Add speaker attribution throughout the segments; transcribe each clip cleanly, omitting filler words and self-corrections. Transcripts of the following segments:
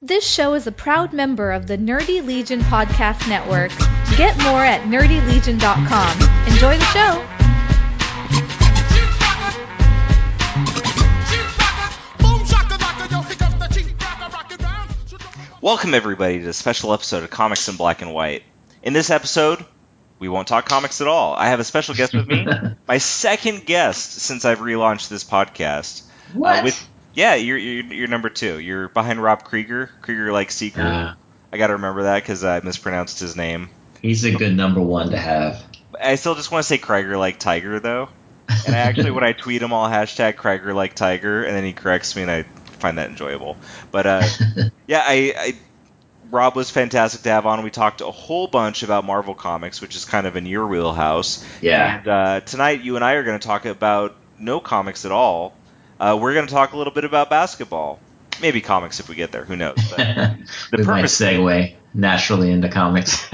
Speaker 1: This show is a proud member of the Nerdy Legion Podcast Network. Get more at nerdylegion.com. Enjoy the show!
Speaker 2: Welcome everybody to a special episode of Comics in Black and White. In this episode, we won't talk comics at all. I have a special guest with me, my second guest since I've relaunched this podcast.
Speaker 3: What?
Speaker 2: You're number two. You're behind Rob Krieger like Seeker. I got to remember that because I mispronounced his name.
Speaker 3: He's a good number one to have.
Speaker 2: I still just want to say Krieger like Tiger though. And actually, when I tweet him, I'll hashtag Krieger like Tiger, and then he corrects me, and I find that enjoyable. But Rob was fantastic to have on. We talked a whole bunch about Marvel Comics, which is kind of in your wheelhouse.
Speaker 3: Yeah.
Speaker 2: And tonight, you and I are going to talk about no comics at all. We're going to talk a little bit about basketball. Maybe comics if we get there. Who knows? But
Speaker 3: we might segue naturally into comics.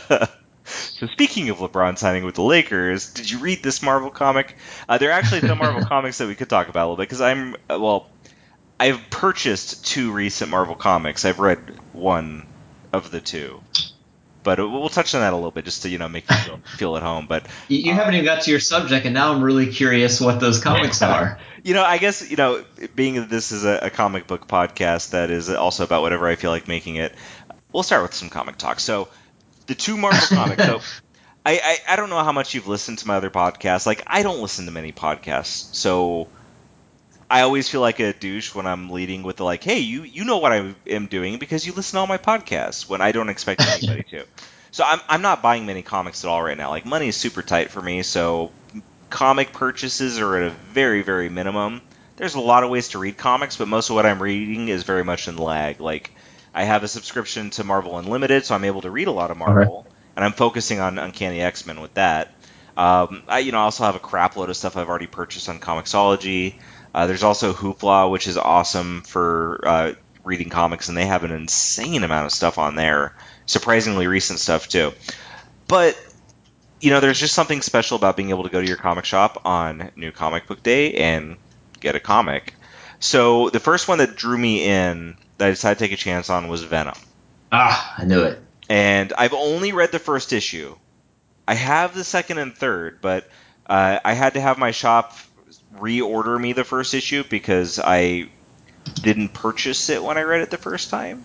Speaker 2: So speaking of LeBron signing with the Lakers, did you read this Marvel comic? There are actually some Marvel comics that we could talk about a little bit, because I've purchased two recent Marvel comics. I've read one of the two. But we'll touch on that a little bit just to, make you feel at home. But
Speaker 3: you haven't even got to your subject, and now I'm really curious what those comics are.
Speaker 2: I guess, being that this is a comic book podcast that is also about whatever I feel like making it, we'll start with some comic talk. So, the two Marvel comics. So, I don't know how much you've listened to my other podcasts. Like, I don't listen to many podcasts. So, I always feel like a douche when I'm leading with the hey, you know what I am doing because you listen to all my podcasts, when I don't expect anybody to. So I'm not buying many comics at all right now. Like, money is super tight for me, so comic purchases are at a very, very minimum. There's a lot of ways to read comics, but most of what I'm reading is very much in lag. Like, I have a subscription to Marvel Unlimited, so I'm able to read a lot of Marvel, and I'm focusing on Uncanny X-Men with that. I also have a crap load of stuff I've already purchased on Comixology. There's also Hoopla, which is awesome for reading comics, and they have an insane amount of stuff on there. Surprisingly recent stuff, too. But, there's just something special about being able to go to your comic shop on New Comic Book Day and get a comic. So the first one that drew me in that I decided to take a chance on was Venom.
Speaker 3: I knew it.
Speaker 2: And I've only read the first issue. I have the second and third, but I had to have my shop reorder me the first issue because I didn't purchase it when I read it the first time.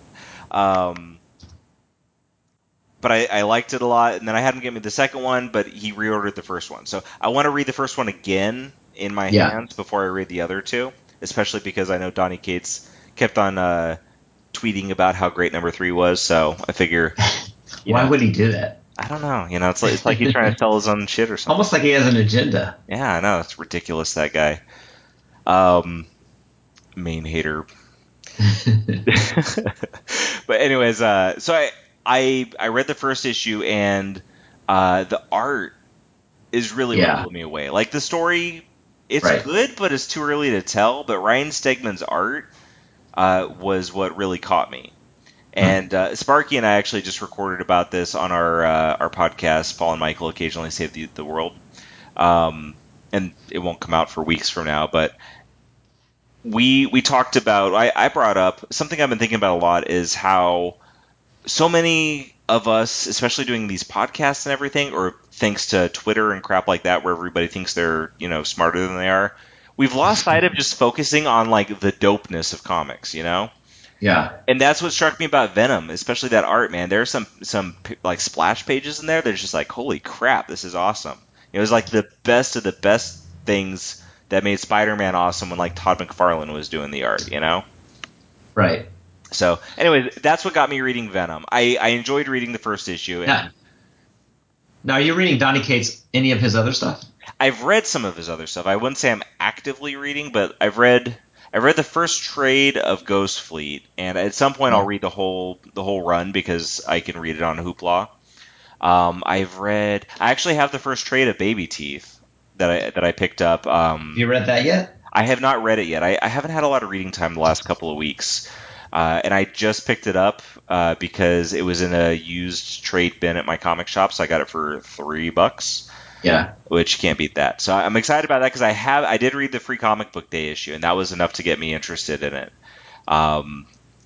Speaker 2: But I liked it a lot, and then I had him get me the second one, but he reordered the first one. So I want to read the first one again in my hands before I read the other two, especially because I know Donny Cates kept on tweeting about how great number 3 was, so I figure...
Speaker 3: Why would he do that?
Speaker 2: I don't know. It's like he's trying to sell his own shit or something.
Speaker 3: Almost like he has an agenda.
Speaker 2: Yeah, I know. It's ridiculous, that guy. Main hater. But anyways, so I read the first issue, and the art is really what blew me away. Like, the story, it's good, but it's too early to tell. But Ryan Stegman's art was what really caught me. And Sparky and I actually just recorded about this on our podcast. Paul and Michael occasionally save the world, and it won't come out for weeks from now. But we talked about. I brought up something I've been thinking about a lot is how so many of us, especially doing these podcasts and everything, or thanks to Twitter and crap like that, where everybody thinks they're smarter than they are, we've lost sight of just focusing on the dopeness of comics,
Speaker 3: Yeah.
Speaker 2: And that's what struck me about Venom, especially that art, man. There are some splash pages in there that are just holy crap, this is awesome. It was the best of the best things that made Spider-Man awesome when Todd McFarlane was doing the art,
Speaker 3: Right.
Speaker 2: So, anyways, that's what got me reading Venom. I enjoyed reading the first issue.
Speaker 3: Now, are you reading Donny Cates, any of his other stuff?
Speaker 2: I've read some of his other stuff. I wouldn't say I'm actively reading, but I've read the first trade of Ghost Fleet, and at some point I'll read the whole run because I can read it on Hoopla. I actually have the first trade of Baby Teeth that I picked up.
Speaker 3: Have you read that yet?
Speaker 2: I have not read it yet. I haven't had a lot of reading time the last couple of weeks, and I just picked it up because it was in a used trade bin at my comic shop, so I got it for $3.
Speaker 3: Yeah.
Speaker 2: Which can't beat that. So I'm excited about that because I did read the Free Comic Book Day issue, and that was enough to get me interested in it. I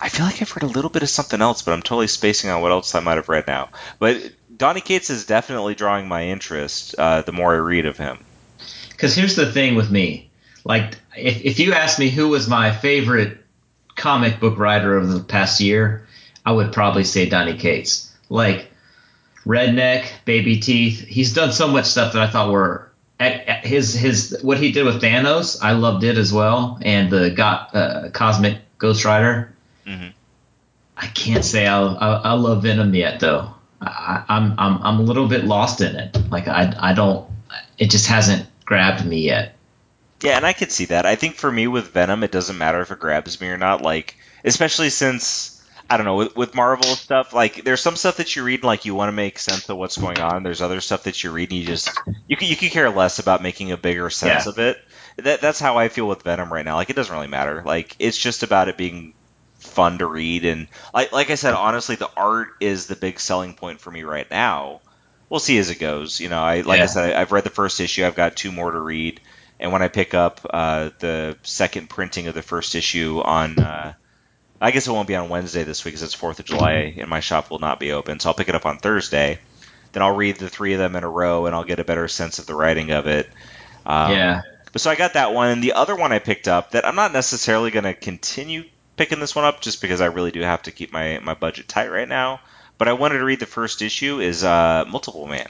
Speaker 2: I feel like I've read a little bit of something else, but I'm totally spacing on what else I might have read now. But Donny Cates is definitely drawing my interest the more I read of him.
Speaker 3: Because here's the thing with me. Like, if you ask me who was my favorite comic book writer of the past year, I would probably say Donny Cates. Like, Redneck, Baby Teeth, he's done so much stuff that I thought were his what he did with Thanos. I loved it as well, and the Cosmic Ghost Rider.
Speaker 2: Mm-hmm.
Speaker 3: I can't say I love Venom yet, though. I'm a little bit lost in it. Like I don't. It just hasn't grabbed me yet.
Speaker 2: Yeah, and I could see that. I think for me with Venom, it doesn't matter if it grabs me or not. Like, especially since I don't know with Marvel stuff. Like, there's some stuff that you read and like you want to make sense of what's going on. There's other stuff that you read and you could care less about making a bigger sense of it. That's how I feel with Venom right now. Like, it doesn't really matter. Like, it's just about it being fun to read, and like I said, honestly, the art is the big selling point for me right now. We'll see as it goes. You know, I said, I've read the first issue. I've got 2 more to read, and when I pick up the second printing of the first issue on, I guess it won't be on Wednesday this week because it's 4th of July, and my shop will not be open. So I'll pick it up on Thursday. Then I'll read the 3 of them in a row, and I'll get a better sense of the writing of it. But so I got that one, and the other one I picked up that I'm not necessarily going to continue picking this one up just because I really do have to keep my budget tight right now. But I wanted to read the first issue is Multiple Man.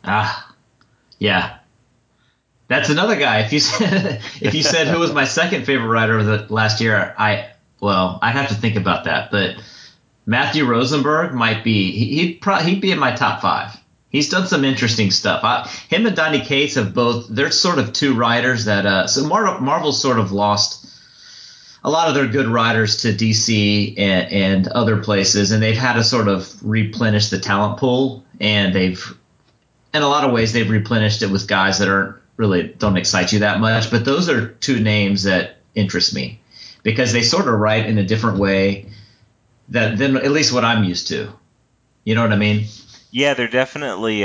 Speaker 3: Yeah. That's another guy. If you said who was my second favorite writer of the last year, I'd have to think about that. But Matthew Rosenberg might be he'd be in my top 5. He's done some interesting stuff. Him and Donny Cates have both. They're sort of 2 writers that so Marvel's sort of lost a lot of their good writers to DC and other places, and they've had to sort of replenish the talent pool, and in a lot of ways they've replenished it with guys that don't excite you that much. But those are 2 names that interest me because they sort of write in a different way than at least what I'm used to. You know what I mean?
Speaker 2: Yeah, they're definitely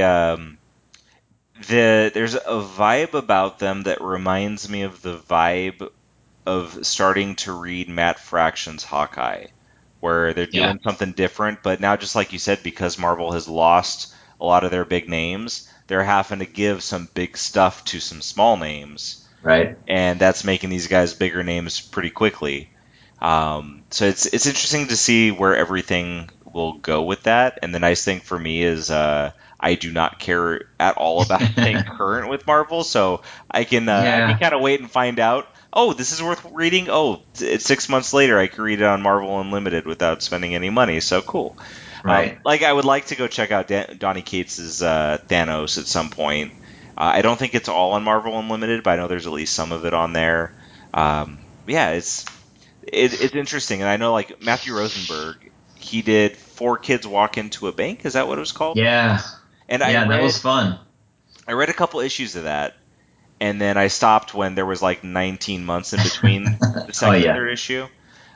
Speaker 2: there's a vibe about them that reminds me of the vibe of starting to read Matt Fraction's Hawkeye, where they're doing something different, but now, just like you said, because Marvel has lost a lot of their big names, they're having to give some big stuff to some small names,
Speaker 3: right?
Speaker 2: And that's making these guys bigger names pretty quickly. So it's interesting to see where everything will go with that. And the nice thing for me is I do not care at all about staying current with Marvel, so I can kind of wait and find out. Oh, this is worth reading. Oh, it's 6 months later. I can read it on Marvel Unlimited without spending any money. So cool.
Speaker 3: Right.
Speaker 2: Like, I would like to go check out Donny Cates' Thanos at some point. I don't think it's all on Marvel Unlimited, but I know there's at least some of it on there. Yeah, it's interesting, and I know like Matthew Rosenberg, he did 4 Kids Walk Into a Bank. Is that what it was called?
Speaker 3: Yeah.
Speaker 2: And
Speaker 3: that was fun.
Speaker 2: I read a couple issues of that, and then I stopped when there was like 19 months in between the second and third issue.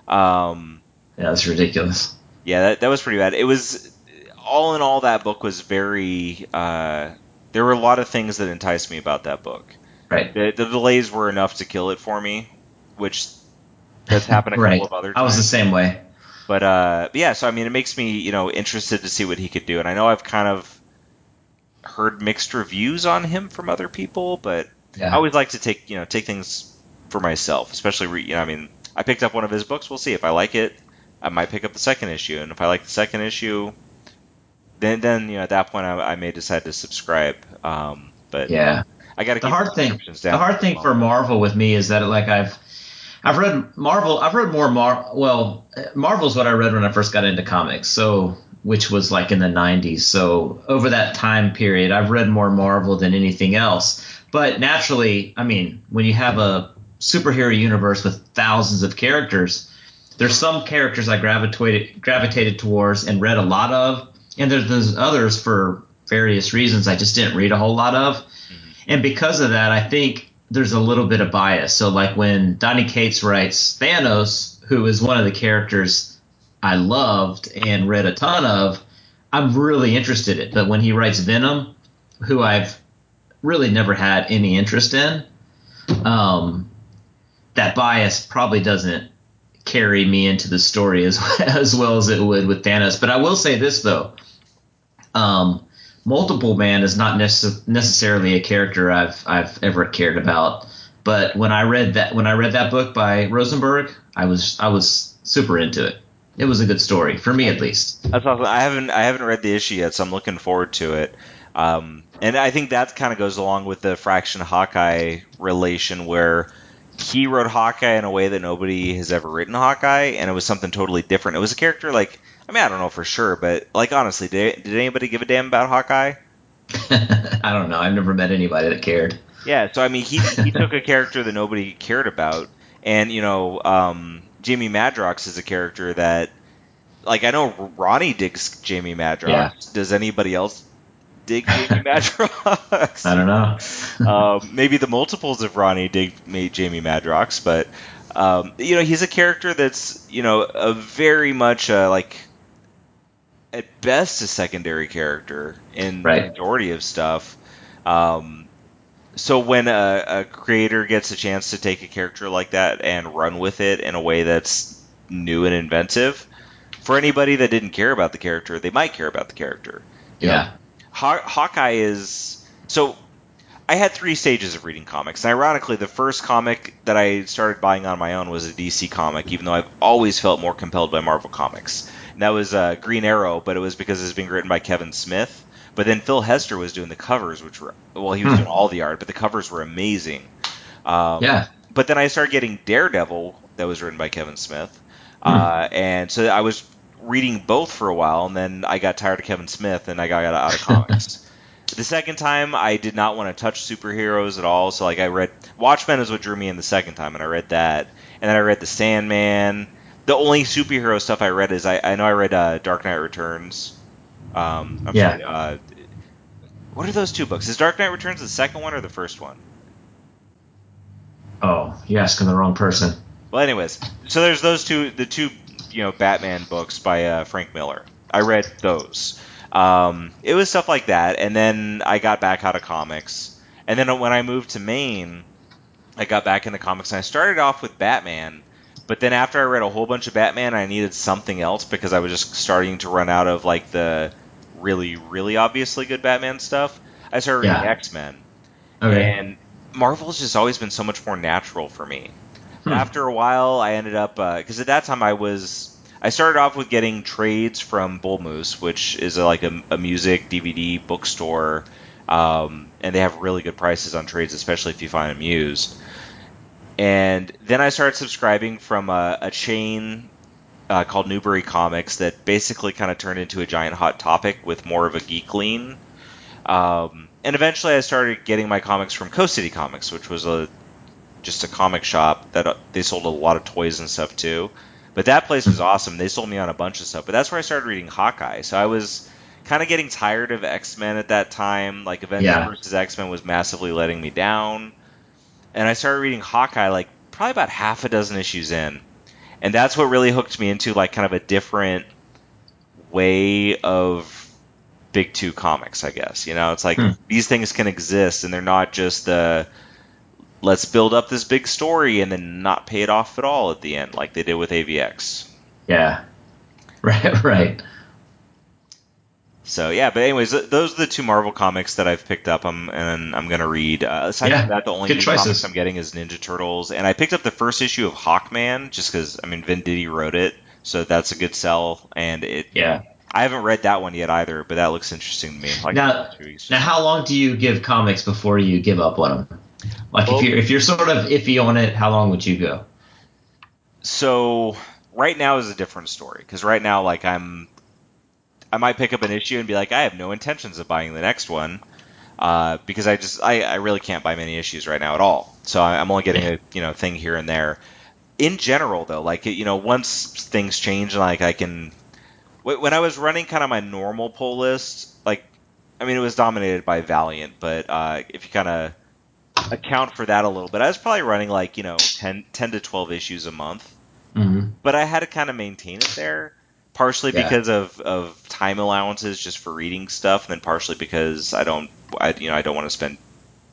Speaker 3: That's ridiculous.
Speaker 2: Yeah, that was pretty bad. It was, all in all, that book was very. There were a lot of things that enticed me about that book.
Speaker 3: Right.
Speaker 2: The delays were enough to kill it for me, which has happened a couple of other times.
Speaker 3: I was the same way.
Speaker 2: But yeah, so I mean, it makes me interested to see what he could do, and I know I've kind of heard mixed reviews on him from other people, but I always like to take things for myself, especially I mean, I picked up one of his books. We'll see if I like it. I might pick up the second issue, and if I like the second issue, then at that point I may decide to subscribe. But
Speaker 3: yeah,
Speaker 2: I got to keep subscriptions down.
Speaker 3: The hard thing for Marvel with me is that like I've read Marvel. I've read more Marvel's what I read when I first got into comics. So, which was like in the 90s. So over that time period, I've read more Marvel than anything else. But naturally, I mean, when you have a superhero universe with thousands of characters, there's some characters I gravitated towards and read a lot of, and there's others for various reasons I just didn't read a whole lot of. Mm-hmm. And because of that, I think there's a little bit of bias. So like when Donny Cates writes Thanos, who is one of the characters I loved and read a ton of, I'm really interested in it. But when he writes Venom, who I've really never had any interest in, that bias probably doesn't carry me into the story as well as it would with Thanos. But I will say this though, Multiple Man is not necessarily a character I've ever cared about. But when I read that book by Rosenberg, I was super into it. It was a good story for me, at least.
Speaker 2: That's awesome. I haven't read the issue yet, so I'm looking forward to it. And I think that kind of goes along with the Fraction Hawkeye relation, where he wrote Hawkeye in a way that nobody has ever written Hawkeye, and it was something totally different. It was a character like, I mean, I don't know for sure, but like honestly, did anybody give a damn about Hawkeye?
Speaker 3: I don't know. I've never met anybody that cared.
Speaker 2: Yeah, so I mean, he took a character that nobody cared about, and Jamie Madrox is a character that, like, I know Ronnie digs Jamie Madrox.
Speaker 3: Yeah.
Speaker 2: Does anybody else dig Jamie Madrox?
Speaker 3: I don't know.
Speaker 2: Maybe the multiples of Ronnie dig Jamie Madrox, but he's a character that's a very much like at best a secondary character in the
Speaker 3: Right.
Speaker 2: majority of stuff. So when a creator gets a chance to take a character like that and run with it in a way that's new and inventive, for anybody that didn't care about the character, they might care about the character.
Speaker 3: Yeah.
Speaker 2: Hawkeye is... So I had 3 stages of reading comics. And ironically, the first comic that I started buying on my own was a DC comic, even though I've always felt more compelled by Marvel Comics. And that was Green Arrow, but it was because it was being written by Kevin Smith. But then Phil Hester was doing the covers, which were... Well, he was doing all the art, but the covers were amazing.
Speaker 3: Yeah.
Speaker 2: But then I started getting Daredevil, that was written by Kevin Smith. And so I was reading both for a while, and then I got tired of Kevin Smith, and I got out of comics. The second time, I did not want to touch superheroes at all, so like I read Watchmen is what drew me in the second time, and I read that, and then I read The Sandman. The only superhero stuff I read is I know I read Dark Knight Returns. Sorry. What are those 2 books? Is Dark Knight Returns the second one or the first one?
Speaker 3: Oh, you're asking the wrong person.
Speaker 2: Well, anyways, so there's those the two Batman books by Frank Miller. I read those. It was stuff like that, and then I got back out of comics. And then when I moved to Maine, I got back into comics, and I started off with Batman. But then after I read a whole bunch of Batman, I needed something else because I was just starting to run out of like the really, really obviously good Batman stuff. I started reading X-Men.
Speaker 3: Okay.
Speaker 2: And Marvel's just always been so much more natural for me. After a while, I ended up because at that time I started off with getting trades from Bull Moose, which is like a music DVD bookstore, and they have really good prices on trades, especially if you find them used. And then I started subscribing from a chain called Newbury Comics that basically kind of turned into a giant Hot Topic with more of a geek lean. And eventually I started getting my comics from Coast City Comics, which was just a comic shop that they sold a lot of toys and stuff too. But that place was awesome. They sold me on a bunch of stuff. But that's where I started reading Hawkeye. So I was kind of getting tired of X-Men at that time. Like Avengers versus X-Men was massively letting me down. And I started reading Hawkeye like probably about half a dozen issues in. And that's what really hooked me into like kind of a different way of Big 2 comics, I guess. It's like these things can exist and they're not just let's build up this big story and then not pay it off at all at the end, like they did with AVX.
Speaker 3: Yeah. Right.
Speaker 2: So yeah, but anyways, those are the 2 Marvel comics that I've picked up. I'm going to read. Aside from that, the only new comics I'm getting is Ninja Turtles, and I picked up the first issue of Hawkman just because Venditti wrote it, so that's a good sell. And I haven't read that one yet either, but that looks interesting to me.
Speaker 3: Now, how long do you give comics before you give up on them? Like, if you're sort of iffy on it, how long would you go?
Speaker 2: So right now is a different story because right now, like I might pick up an issue and be like, I have no intentions of buying the next one because I really can't buy many issues right now at all. So I'm only getting a thing here and there. In general, though, like once things change, like I can. When I was running kind of my normal pull list, like it was dominated by Valiant, but if you kind of account for that a little bit, I was probably running like 10 to 12 issues a month. But I had to kind of maintain it there, partially because of time allowances just for reading stuff, and then partially because I don't want to spend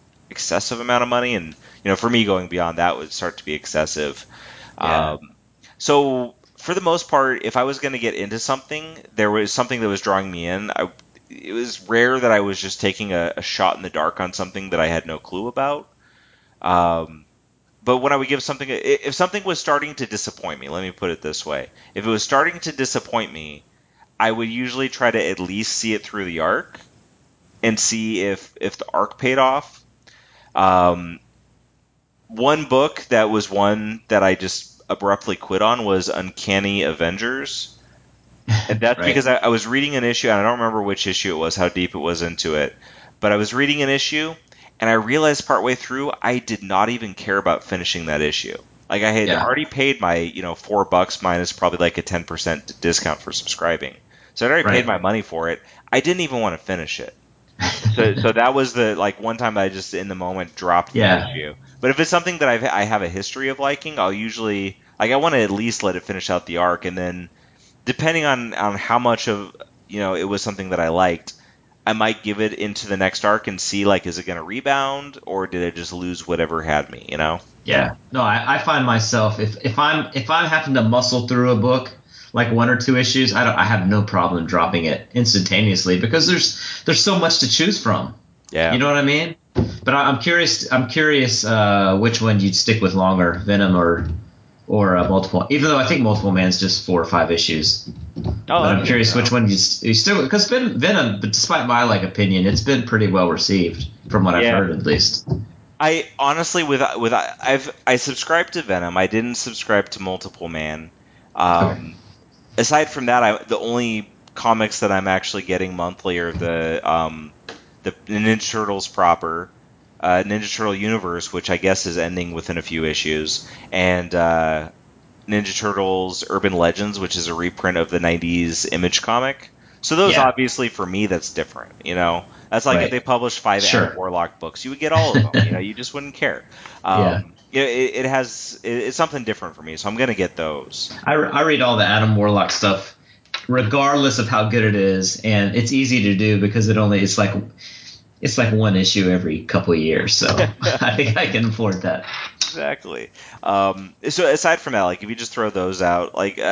Speaker 2: excessive amount of money, and for me going beyond that would start to be excessive. So for the most part, if I was going to get into something, there was something that was drawing me in. It was rare that I was just taking a shot in the dark on something that I had no clue about. But when I would give something, if something was starting to disappoint me, let me put it this way. If it was starting to disappoint me, I would usually try to at least see it through the arc and see if the arc paid off. One book that was one that I just abruptly quit on was Uncanny Avengers. And that's
Speaker 3: Right.
Speaker 2: because I was reading an issue, and I don't remember which issue it was, how deep it was into it. But I was reading an issue, and I realized partway through I did not even care about finishing that issue. Like I had already paid my, $4 minus probably like a 10% discount for subscribing. So I'd already paid my money for it. I didn't even want to finish it. So that was the one time I just in the moment dropped the issue. But if it's something that I have a history of liking, I'll usually I want to at least let it finish out the arc, and then depending on how much of it was something that I liked, I might give it into the next arc and see is it going to rebound or did it just lose whatever had me,
Speaker 3: Yeah. No, I find myself if I'm having to muscle through a book like one or two issues, I have no problem dropping it instantaneously because there's so much to choose from.
Speaker 2: Yeah.
Speaker 3: You know what I mean? But I'm curious which one you'd stick with longer, Venom or Multiple. Even though I think Multiple Man's just 4 or 5 issues. But I'm curious which one you still, because Venom, despite my opinion, it's been pretty well received from what I've heard at least.
Speaker 2: I honestly I subscribed to Venom. I didn't subscribe to Multiple Man. Aside from that, the only comics that I'm actually getting monthly are the Ninja Turtles proper, Ninja Turtle Universe, which I guess is ending within a few issues, and Ninja Turtles Urban Legends, which is a reprint of the 90s Image comic. So those obviously for me that's different, That's like if they published 5 Adam Warlock books, you would get all of them, you just wouldn't care. It's something different for me, so I'm going to get those.
Speaker 3: I read all the Adam Warlock stuff regardless of how good it is, and it's easy to do because it's like one issue every couple of years, so I think I can afford that.
Speaker 2: Exactly. So aside from that, if you just throw those out,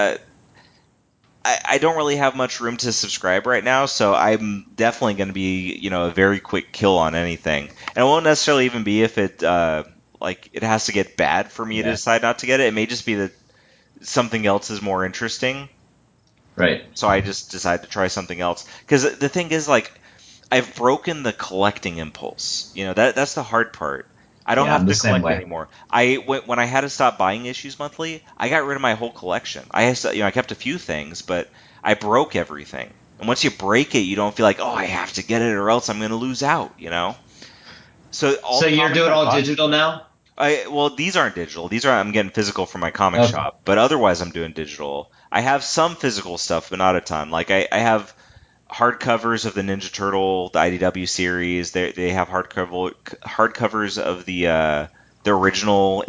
Speaker 2: I don't really have much room to subscribe right now, so I'm definitely going to be, a very quick kill on anything. And it won't necessarily even be if it, it has to get bad for me to decide not to get it. It may just be that something else is more interesting.
Speaker 3: Right.
Speaker 2: So I just decide to try something else. Because the thing is, I've broken the collecting impulse. That's the hard part. I don't have to collect anymore. When I had to stop buying issues monthly, I got rid of my whole collection. I kept a few things, but I broke everything. And once you break it, you don't feel like, oh, I have to get it or else I'm going to lose out. So
Speaker 3: you're doing all digital now?
Speaker 2: These aren't digital. I'm getting physical from my comic shop, but otherwise I'm doing digital. I have some physical stuff, but not a ton. I have hardcovers of the Ninja Turtle, the IDW series. They have hardcovers of the original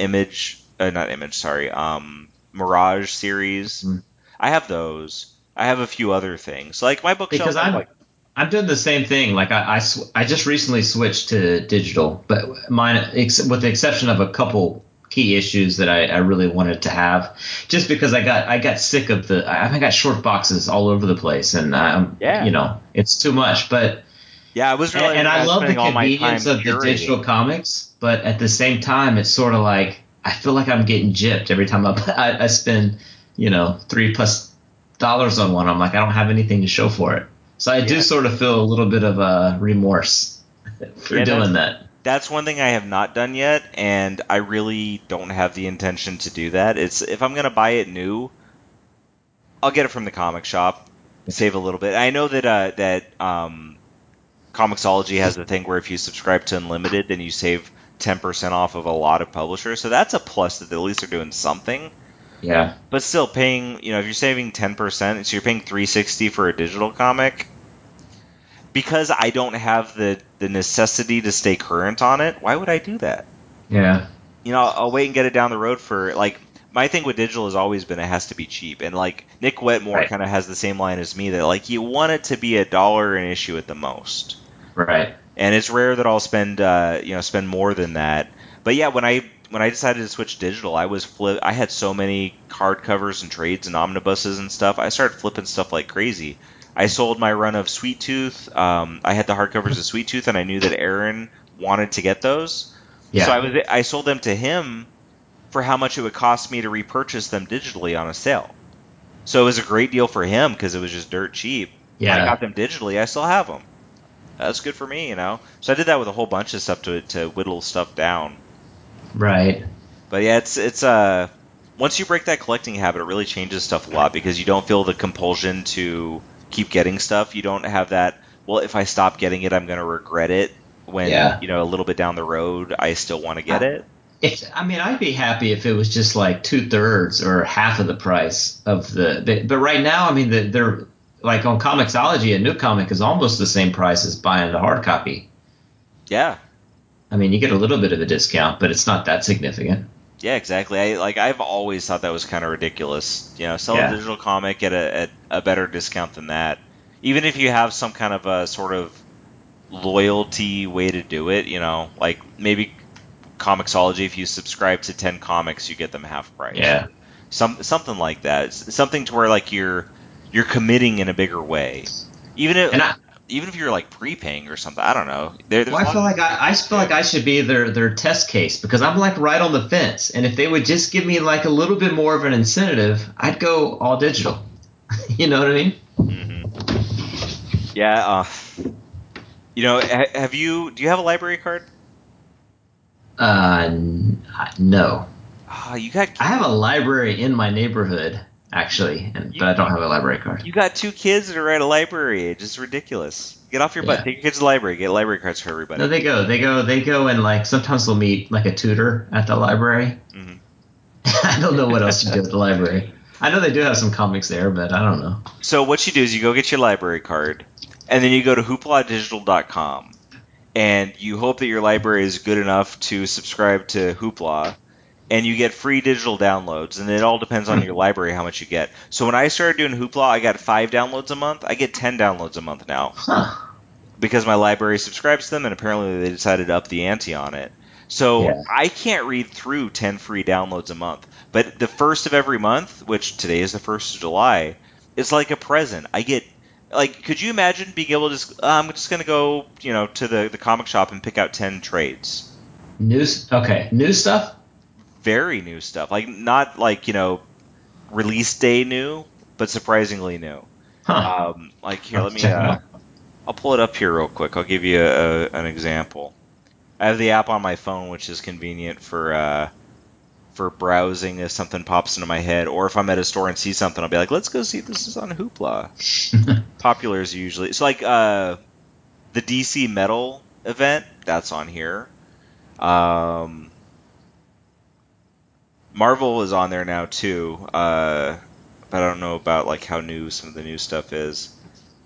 Speaker 2: Mirage series.
Speaker 3: Mm-hmm.
Speaker 2: I have those. I have a few other things. My bookshelf.
Speaker 3: Because I'm doing the same thing. I just recently switched to digital, but mine, with the exception of a couple key issues that I really wanted to have, just because I got sick of I got short boxes all over the place, and it's too much. But
Speaker 2: I was really
Speaker 3: and I love the convenience of the digital comics, but at the same time, it's sort of I feel like I'm getting gypped every time I spend $3+ on one. I'm like, I don't have anything to show for it. So I do sort of feel a little bit of a remorse for doing that.
Speaker 2: That's one thing I have not done yet, and I really don't have the intention to do that. If I'm going to buy it new, I'll get it from the comic shop, save a little bit. I know that Comixology has the thing where if you subscribe to Unlimited, then you save 10% off of a lot of publishers. So that's a plus that at least they're doing something.
Speaker 3: Yeah.
Speaker 2: But still paying, if you're saving 10%, so you're paying $3.60 for a digital comic, because I don't have the necessity to stay current on it, why would I do that?
Speaker 3: Yeah.
Speaker 2: I'll wait and get it down the road for, my thing with digital has always been it has to be cheap. And, Nick Wetmore kind of has the same line as me that, you want it to be $1 an issue at the most.
Speaker 3: Right.
Speaker 2: And it's rare that I'll spend more than that. But yeah, when when I decided to switch digital, I had so many hardcovers and trades and omnibuses and stuff. I started flipping stuff like crazy. I sold my run of Sweet Tooth. I had the hardcovers of Sweet Tooth, and I knew that Aaron wanted to get those.
Speaker 3: Yeah.
Speaker 2: So I sold them to him for how much it would cost me to repurchase them digitally on a sale. So it was a great deal for him because it was just dirt cheap.
Speaker 3: Yeah.
Speaker 2: I got them digitally. I still have them. That's good for me, So I did that with a whole bunch of stuff to whittle stuff down.
Speaker 3: Right.
Speaker 2: But yeah, it's once you break that collecting habit, it really changes stuff a lot because you don't feel the compulsion to keep getting stuff. You don't have that, well, if I stop getting it, I'm going to regret it when, a little bit down the road, I still want to get it.
Speaker 3: I'd be happy if it was just like 2/3 or half of the price of but right now, they're like on Comixology, a new comic is almost the same price as buying the hard copy.
Speaker 2: Yeah.
Speaker 3: You get a little bit of a discount, but it's not that significant.
Speaker 2: Yeah, exactly. I've always thought that was kind of ridiculous. Sell a digital comic at a better discount than that. Even if you have some kind of a sort of loyalty way to do it, like maybe Comixology, if you subscribe to 10 comics, you get them half price.
Speaker 3: Yeah.
Speaker 2: Something like that. It's something to where like you're committing in a bigger way. Even if you're like prepaying or something, I don't know.
Speaker 3: I feel like I should be their test case because I'm like right on the fence, and if they would just give me like a little bit more of an incentive, I'd go all digital. You know what I mean?
Speaker 2: Mm-hmm. Yeah. Do you have a library card?
Speaker 3: No.
Speaker 2: I
Speaker 3: have a library in my neighborhood, actually, but I don't have a library card.
Speaker 2: You got 2 kids that are at a library age. It's ridiculous. Get off your butt. Take your kids to the library. Get library cards for everybody.
Speaker 3: No, they go, and like sometimes they'll meet like a tutor at the library. Mm-hmm. I don't know what else to do at the library. I know they do have some comics there, but I don't know.
Speaker 2: So what you do is you go get your library card, and then you go to hoopladigital.com, and you hope that your library is good enough to subscribe to Hoopla, and you get free digital downloads, and it all depends on your library how much you get. So when I started doing Hoopla, I got 5 downloads a month. I get 10 downloads a month now. Because my library subscribes to them, and apparently they decided to up the ante on it. So I can't read through 10 free downloads a month. But the first of every month, which today is the 1st of July, is like a present. I get, could you imagine being able to I'm just going to go, to the comic shop and pick out 10 trades?
Speaker 3: New stuff?
Speaker 2: Very new stuff. Not release day new, but surprisingly new.
Speaker 3: Huh.
Speaker 2: Here, let me, I'll pull it up here real quick. I'll give you an example. I have the app on my phone, which is convenient for browsing if something pops into my head, or if I'm at a store and see something, I'll be like, let's go see if this is on Hoopla. Popular is usually it's like the DC Metal event that's on here. Marvel is on there now too, but I don't know about how new some of the new stuff is.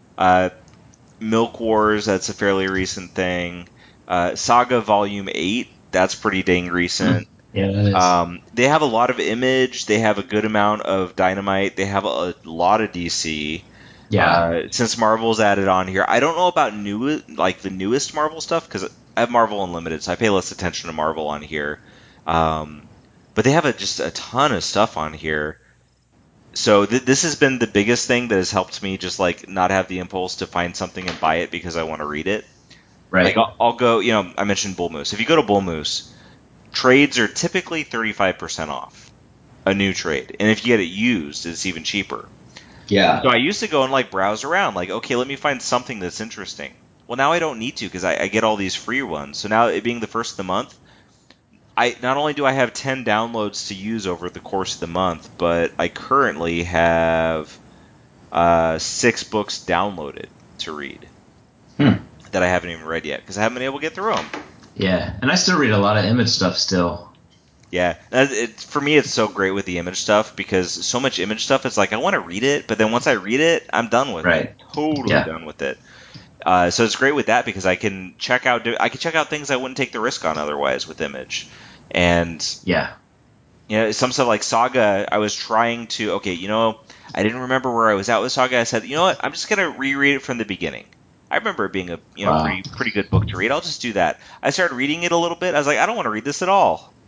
Speaker 2: Milk Wars, that's a fairly recent thing. Saga Volume 8, that's pretty dang recent.
Speaker 3: Yeah, that is.
Speaker 2: They have a lot of Image. They have a good amount of Dynamite. They have a lot of DC.
Speaker 3: Yeah.
Speaker 2: Since Marvel's added on here, I don't know about the newest Marvel stuff because I have Marvel Unlimited, so I pay less attention to Marvel on here. But they have just a ton of stuff on here. So this has been the biggest thing that has helped me just not have the impulse to find something and buy it because I want to read it.
Speaker 3: Right.
Speaker 2: I'll go, I mentioned Bull Moose. If you go to Bull Moose, trades are typically 35% off a new trade. And if you get it used, it's even cheaper.
Speaker 3: Yeah.
Speaker 2: So I used to go and browse around, okay, let me find something that's interesting. Well, now I don't need to because I get all these free ones. So now it being the first of the month, not only do I have 10 downloads to use over the course of the month, but I currently have 6 books downloaded to read that I haven't even read yet because I haven't been able to get through them.
Speaker 3: Yeah, and I still read a lot of Image stuff still.
Speaker 2: Yeah, for me it's so great with the Image stuff because so much Image stuff, it's I want to read it, but then once I read it, I'm done with it. Totally done with it. So it's great with that because I can check out things I wouldn't take the risk on otherwise with Image. And some stuff like Saga, I was trying to, I didn't remember where I was at with Saga. I said, you know what, I'm just going to reread it from the beginning. I remember it being a pretty good book to read. I'll just do that. I started reading it a little bit. I was like, I don't want to read this at all.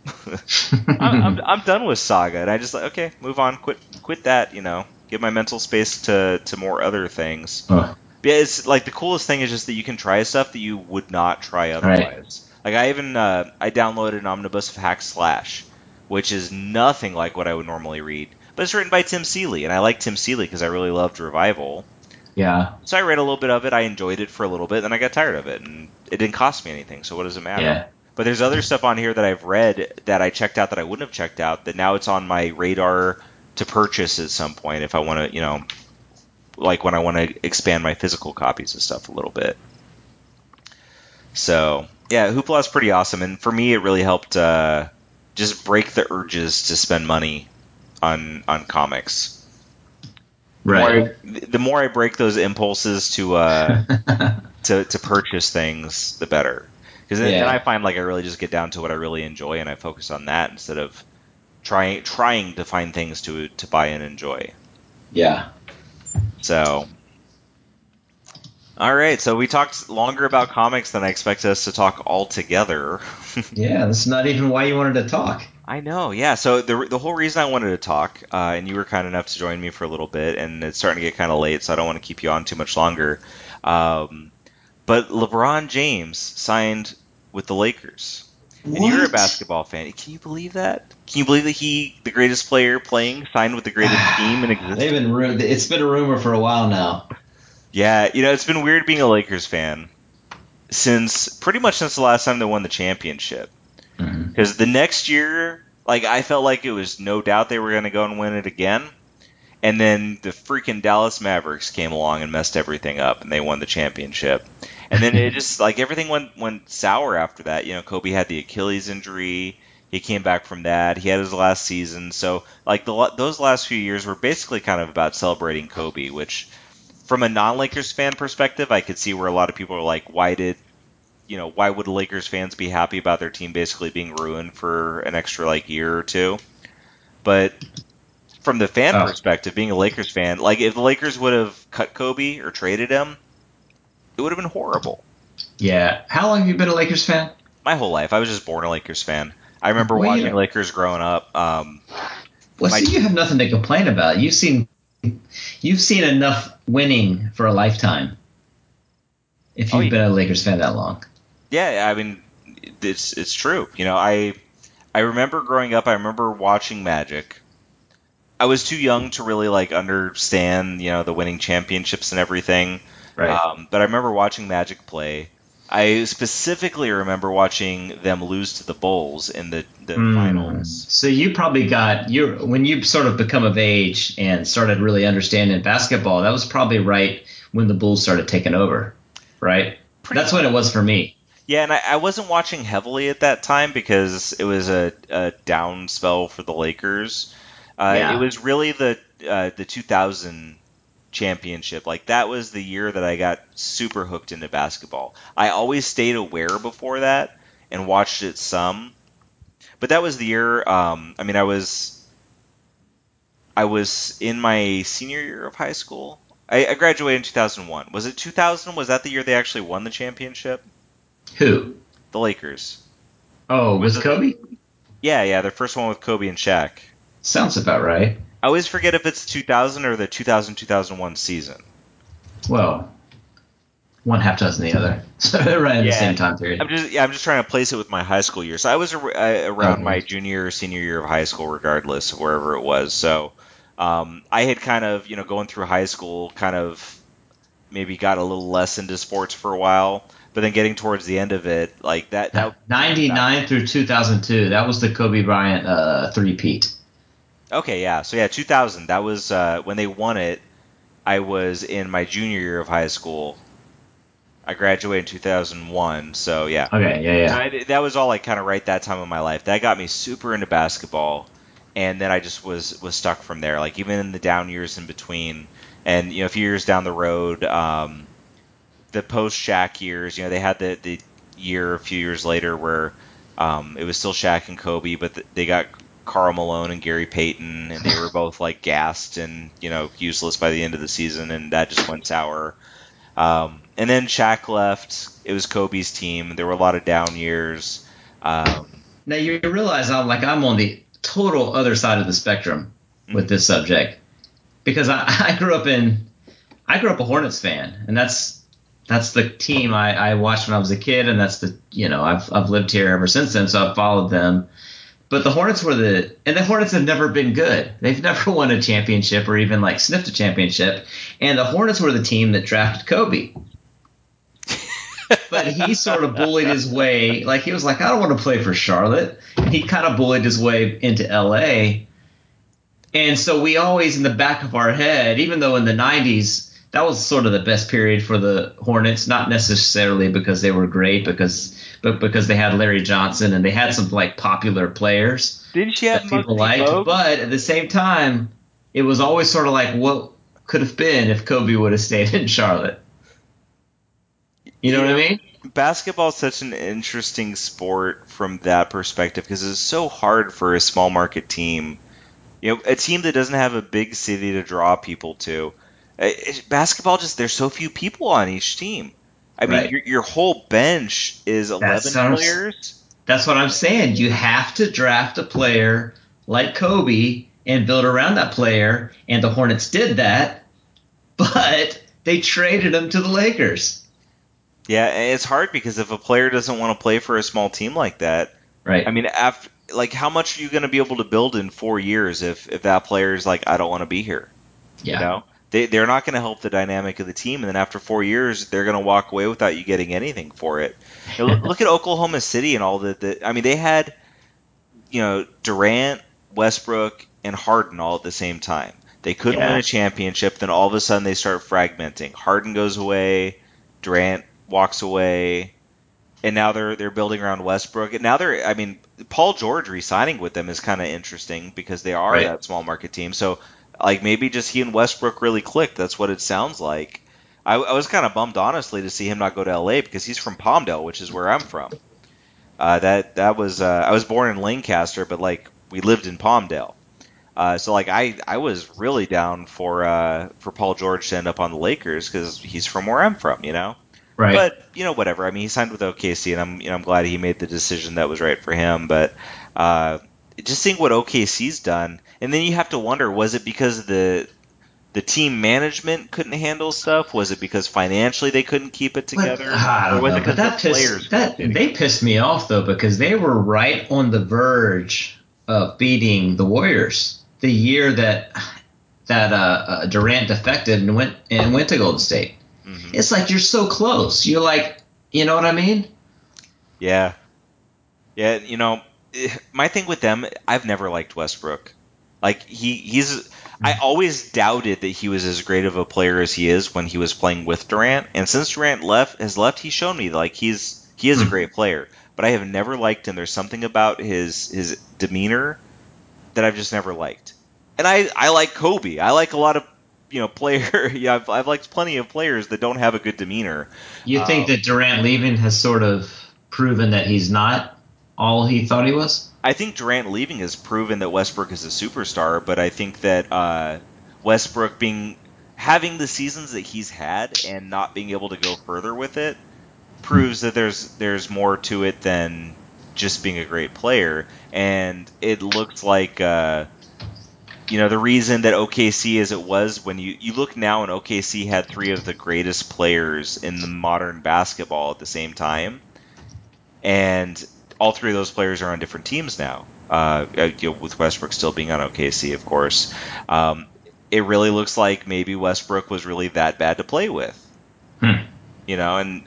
Speaker 2: I'm done with Saga, and I just like, okay, move on, quit that, give my mental space to more other things. Yeah, it's like the coolest thing is just that you can try stuff that you would not try otherwise. Like I even I downloaded an omnibus of Hack Slash, which is nothing like what I would normally read, but it's written by Tim Seeley, and I like Tim Seeley because I really loved Revival.
Speaker 3: Yeah.
Speaker 2: So I read a little bit of it, I enjoyed it for a little bit, then I got tired of it, and it didn't cost me anything, so what does it matter?
Speaker 3: Yeah.
Speaker 2: But there's other stuff on here that I've read that I checked out that I wouldn't have checked out, that now it's on my radar to purchase at some point if I want to, like when I want to expand my physical copies of stuff a little bit. So, yeah, Hoopla is pretty awesome, and for me it really helped just break the urges to spend money on comics.
Speaker 3: Right.
Speaker 2: The more I break those impulses to to purchase things, the better. Because then I find like I really just get down to what I really enjoy, and I focus on that instead of trying to find things to buy and enjoy.
Speaker 3: Yeah.
Speaker 2: So, all right. So we talked longer about comics than I expected us to talk altogether.
Speaker 3: Yeah, that's not even why you wanted to talk.
Speaker 2: I know, yeah. So the whole reason I wanted to talk, and you were kind enough to join me for a little bit, and it's starting to get kind of late, so I don't want to keep you on too much longer. But LeBron James signed with the Lakers. And you're a basketball fan. Can you believe that? Can you believe that the greatest player playing, signed with the greatest team in existence?
Speaker 3: It's been a rumor for a while now.
Speaker 2: Yeah, it's been weird being a Lakers fan pretty much since the last time they won the championship. Because the next year, like, I felt like it was no doubt they were going to go and win it again. And then the freaking Dallas Mavericks came along and messed everything up, and they won the championship. And then it just, like, everything went sour after that. Kobe had the Achilles injury. He came back from that. He had his last season. So, like, those last few years were basically kind of about celebrating Kobe, which, from a non-Lakers fan perspective, I could see where a lot of people are like, why would Lakers fans be happy about their team basically being ruined for an extra, like, year or two? But from the fan perspective, being a Lakers fan, like, if the Lakers would have cut Kobe or traded him, it would have been horrible.
Speaker 3: Yeah. How long have you been a Lakers fan?
Speaker 2: My whole life. I was just born a Lakers fan. I remember watching Lakers growing up.
Speaker 3: You have nothing to complain about. You've seen enough winning for a lifetime. If you've been a Lakers fan that long.
Speaker 2: Yeah, I mean, it's true. I remember growing up. I remember watching Magic. I was too young to really like understand, the winning championships and everything.
Speaker 3: Right.
Speaker 2: But I remember watching Magic play. I specifically remember watching them lose to the Bulls in the finals.
Speaker 3: So you probably when you sort of become of age and started really understanding basketball, that was probably right when the Bulls started taking over, right? That's when it was for me.
Speaker 2: Yeah, and I wasn't watching heavily at that time because it was a down spell for the Lakers. It was really the 2000 championship. Like, that was the year that I got super hooked into basketball. I always stayed aware before that and watched it some, but that was the year. I was in my senior year of high school. I graduated in 2001. Was it 2000? Was that the year they actually won the championship?
Speaker 3: Who?
Speaker 2: The Lakers.
Speaker 3: Oh, was Kobe?
Speaker 2: Yeah, their first one with Kobe and Shaq.
Speaker 3: Sounds about right.
Speaker 2: I always forget if it's 2000 or the 2000-2001 season.
Speaker 3: Well, one half dozen the other. So they're right in the same time period.
Speaker 2: I'm just trying to place it with my high school years. So I was around my junior or senior year of high school, regardless of wherever it was. So I had kind of, going through high school, kind of maybe got a little less into sports for a while. But then getting towards the end of it, like that
Speaker 3: 99 through 2002, that was the Kobe Bryant three-peat.
Speaker 2: Okay, yeah. So, 2000, that was when they won it. I was in my junior year of high school. I graduated in 2001, so yeah.
Speaker 3: Okay, yeah.
Speaker 2: That was all like kind of right that time of my life. That got me super into basketball, and then I just was stuck from there. Like, even in the down years in between, and a few years down the road, the post Shaq years, they had the year a few years later where it was still Shaq and Kobe, but they got Karl Malone and Gary Payton, and they were both like gassed and useless by the end of the season, and that just went sour. And then Shaq left. It was Kobe's team. There were a lot of down years.
Speaker 3: Now you realize I'm on the total other side of the spectrum with this subject, because I grew up a Hornets fan, and that's the team I watched when I was a kid, and that's I've lived here ever since then, so I've followed them. But the Hornets the Hornets have never been good. They've never won a championship or even like sniffed a championship. And the Hornets were the team that drafted Kobe. But he sort of bullied his way. Like, he was like, I don't want to play for Charlotte. And he kind of bullied his way into LA. And so we always, in the back of our head, even though in the 90s, that was sort of the best period for the Hornets, not necessarily because they were great, but because they had Larry Johnson and they had some like popular players
Speaker 2: Didn't you have
Speaker 3: that people
Speaker 2: Muggsy
Speaker 3: liked.
Speaker 2: Bogues?
Speaker 3: But at the same time, it was always sort of like what could have been if Kobe would have stayed in Charlotte. You know what I mean?
Speaker 2: Basketball is such an interesting sport from that perspective because it's so hard for a small market team. A team that doesn't have a big city to draw people to. Basketball, just there's so few people on each team. I mean,
Speaker 3: Right.
Speaker 2: your whole bench is 11 players.
Speaker 3: That's what I'm saying. You have to draft a player like Kobe and build around that player, and the Hornets did that, but they traded him to the Lakers.
Speaker 2: Yeah, and it's hard because if a player doesn't want to play for a small team like that,
Speaker 3: Right.
Speaker 2: I mean, how much are you going to be able to build in 4 years if that player is like, I don't want to be here?
Speaker 3: Yeah.
Speaker 2: You know? They're not going to help the dynamic of the team, and then after 4 years, they're going to walk away without you getting anything for it. Look at Oklahoma City and all I mean, they had, Durant, Westbrook, and Harden all at the same time. They couldn't win a championship, then all of a sudden they start fragmenting. Harden goes away, Durant walks away, and now they're building around Westbrook. And now Paul George re-signing with them is kind of interesting because they are that small market team. So, like, maybe just he and Westbrook really clicked. That's what it sounds like. I was kind of bummed, honestly, to see him not go to LA because he's from Palmdale, which is where I'm from. That was I was born in Lancaster, but like we lived in Palmdale. So like I was really down for Paul George to end up on the Lakers because he's from where I'm from,
Speaker 3: Right.
Speaker 2: But whatever. I mean, he signed with OKC, and I'm glad he made the decision that was right for him. But just seeing what OKC's done, and then you have to wonder: was it because the team management couldn't handle stuff? Was it because financially they couldn't keep it together?
Speaker 3: I don't
Speaker 2: or was
Speaker 3: know,
Speaker 2: it because
Speaker 3: but
Speaker 2: the players
Speaker 3: they pissed me off though, because they were right on the verge of beating the Warriors the year that Durant defected and went to Golden State. Mm-hmm. It's like you're so close. You're like, you know what I mean?
Speaker 2: Yeah. Yeah, my thing with them, I've never liked Westbrook. Like he's I always doubted that he was as great of a player as he is when he was playing with Durant. And since Durant has left, he's shown me like he is a great player. But I have never liked him. There's something about his demeanor that I've just never liked. And I like Kobe. I like a lot of player. Yeah, I've liked plenty of players that don't have a good demeanor.
Speaker 3: You think that Durant leaving has sort of proven that he's not all he thought he was?
Speaker 2: I think Durant leaving has proven that Westbrook is a superstar, but I think that Westbrook having the seasons that he's had and not being able to go further with it proves that there's more to it than just being a great player. And it looks like the reason that OKC as it was, when you look now, and OKC had 3 of the greatest players in the modern basketball at the same time, and all 3 of those players are on different teams now. With Westbrook still being on OKC, of course. It really looks like maybe Westbrook was really that bad to play with. And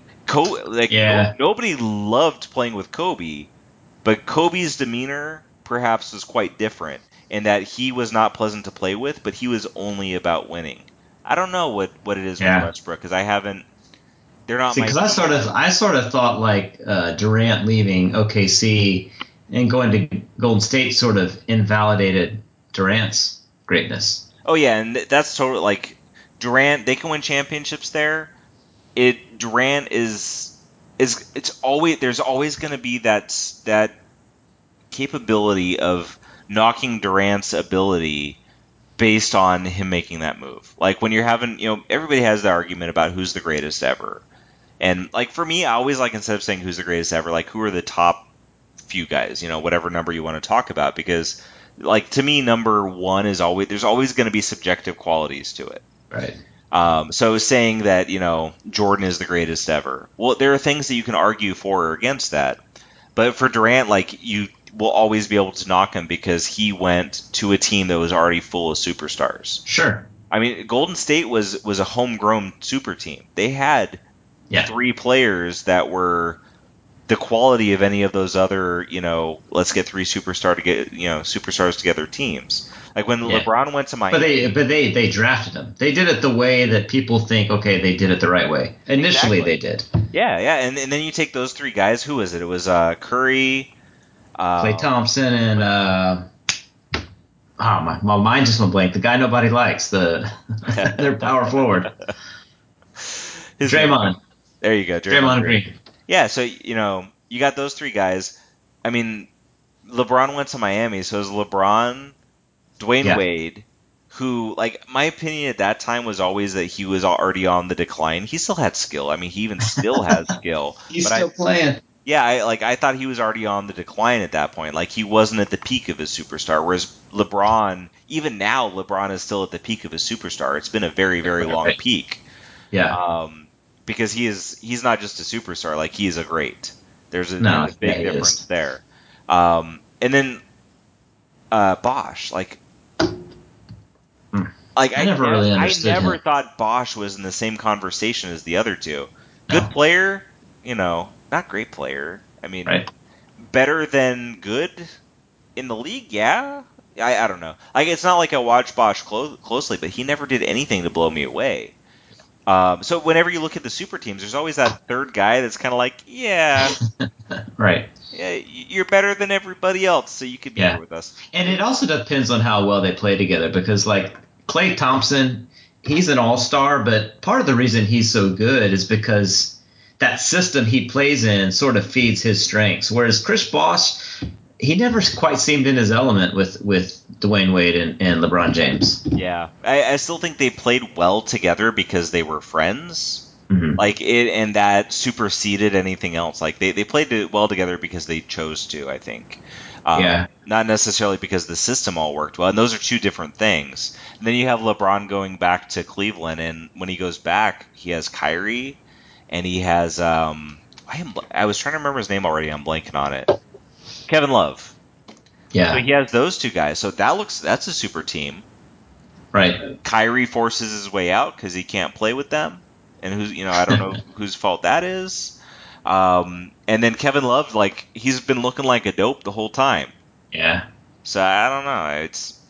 Speaker 2: nobody loved playing with Kobe, but Kobe's demeanor perhaps was quite different in that he was not pleasant to play with, but he was only about winning. I don't know what it is with Westbrook because I haven't. They're not.
Speaker 3: Because I sort of thought like Durant leaving OKC and going to Golden State sort of invalidated Durant's greatness.
Speaker 2: Oh yeah, and that's totally like Durant. They can win championships there. Durant is it's always there's always going to be that capability of knocking Durant's ability based on him making that move. Like when you're having, everybody has the argument about who's the greatest ever. And like for me, I always like, instead of saying who's the greatest ever, like who are the top few guys, whatever number you want to talk about, because like to me, number one is there's always going to be subjective qualities to it.
Speaker 3: Right.
Speaker 2: So saying that, Jordan is the greatest ever. Well, there are things that you can argue for or against that. But for Durant, like, you will always be able to knock him because he went to a team that was already full of superstars.
Speaker 3: Sure.
Speaker 2: I mean, Golden State was a homegrown super team. They had three players that were the quality of any of those other, let's get three superstars together teams. Like when LeBron went to Miami.
Speaker 3: But they drafted them. They did it the way that people think, okay, they did it the right way. Initially, They did.
Speaker 2: Yeah. And then you take those three guys. Who was it? It was Curry,
Speaker 3: Klay Thompson, and my mind just went blank. The guy nobody likes, their power forward. Draymond.
Speaker 2: There you go,
Speaker 3: Draymond Green.
Speaker 2: Yeah, so you got those three guys. I mean, LeBron went to Miami, so it was LeBron, Dwayne Wade, who, like, my opinion at that time was always that he was already on the decline. He still had skill. I mean, he even still has skill.
Speaker 3: He's still playing.
Speaker 2: Yeah, I thought he was already on the decline at that point. Like, he wasn't at the peak of his superstar, whereas LeBron, even now, LeBron is still at the peak of his superstar. It's been a very, very long peak.
Speaker 3: Yeah.
Speaker 2: Because he's not just a superstar. Like, he is a great. There's a big difference there. And then Bosh, I
Speaker 3: never really understood
Speaker 2: I never
Speaker 3: him.
Speaker 2: thought Bosh was in the same conversation as the other two. Good player, not great player. I mean, better than good in the league, yeah. I don't know. Like, it's not like I watch Bosh closely, but he never did anything to blow me away. So whenever you look at the super teams, there's always that third guy that's kind of like, yeah,
Speaker 3: right.
Speaker 2: Yeah, you're better than everybody else, so you could be here with us.
Speaker 3: And it also depends on how well they play together, because like Klay Thompson, he's an all-star, but part of the reason he's so good is because that system he plays in sort of feeds his strengths. Whereas Chris Bosh, he never quite seemed in his element with Dwayne Wade and LeBron James.
Speaker 2: Yeah, I still think they played well together because they were friends.
Speaker 3: Mm-hmm.
Speaker 2: Like it, and that superseded anything else. Like they played well together because they chose to, I think. Not necessarily because the system all worked well. And those are two different things. And then you have LeBron going back to Cleveland, and when he goes back, he has Kyrie, and he has I was trying to remember his name already. I'm blanking on it. Kevin Love.
Speaker 3: Yeah.
Speaker 2: So he has those two guys. So that's a super team.
Speaker 3: Right.
Speaker 2: Kyrie forces his way out because he can't play with them. And I don't know whose fault that is. And then Kevin Love, like, he's been looking like a dope the whole time.
Speaker 3: Yeah.
Speaker 2: So I don't know.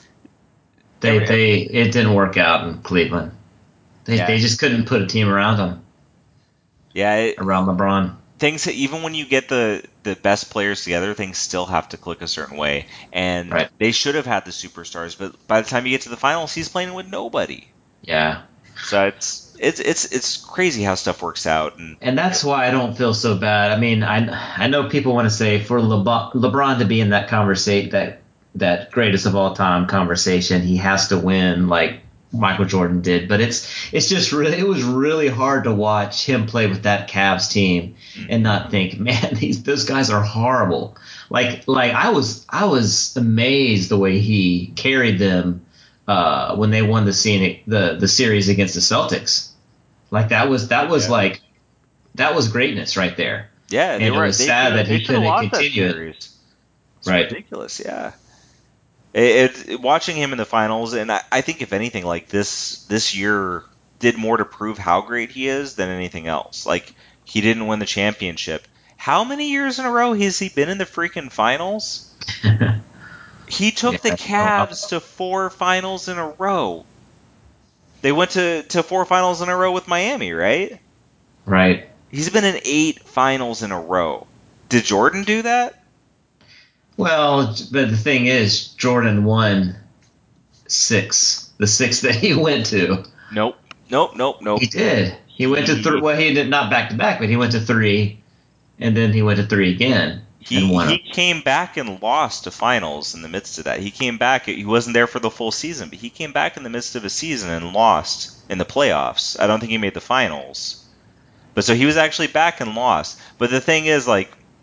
Speaker 3: It didn't work out in Cleveland. They just couldn't put a team around him.
Speaker 2: Yeah.
Speaker 3: Around LeBron.
Speaker 2: Things, even when you get the best players together, things still have to click a certain way. And they should have had the superstars, but by the time you get to the finals, he's playing with nobody.
Speaker 3: Yeah.
Speaker 2: So it's crazy how stuff works out,
Speaker 3: and that's why I don't feel so bad. I mean, I know people want to say for LeBron to be in that conversation, that greatest of all time conversation, he has to win like Michael Jordan did. But it was really hard to watch him play with that Cavs team and not think, man, those guys are horrible. Like I was amazed the way he carried them. When they won the series against the Celtics, like that was greatness right there.
Speaker 2: Yeah,
Speaker 3: and it was sad that he couldn't continue.
Speaker 2: It's ridiculous. Yeah, it watching him in the finals, and I think if anything, like this year did more to prove how great he is than anything else. Like, he didn't win the championship. How many years in a row has he been in the freaking finals? He took the Cavs to 4 finals in a row. They went to 4 finals in a row with Miami, right?
Speaker 3: Right.
Speaker 2: He's been in 8 finals in a row. Did Jordan do that?
Speaker 3: Well, but the thing is, Jordan won 6. The 6 that he went to.
Speaker 2: Nope.
Speaker 3: He did. He went to 3. Well, he did not back to back, but he went to 3, and then he went to 3 again.
Speaker 2: He came back and lost to finals in the midst of that. He came back. He wasn't there for the full season, but he came back in the midst of a season and lost in the playoffs. I don't think he made the finals. But so he was actually back and lost. But the thing is, like,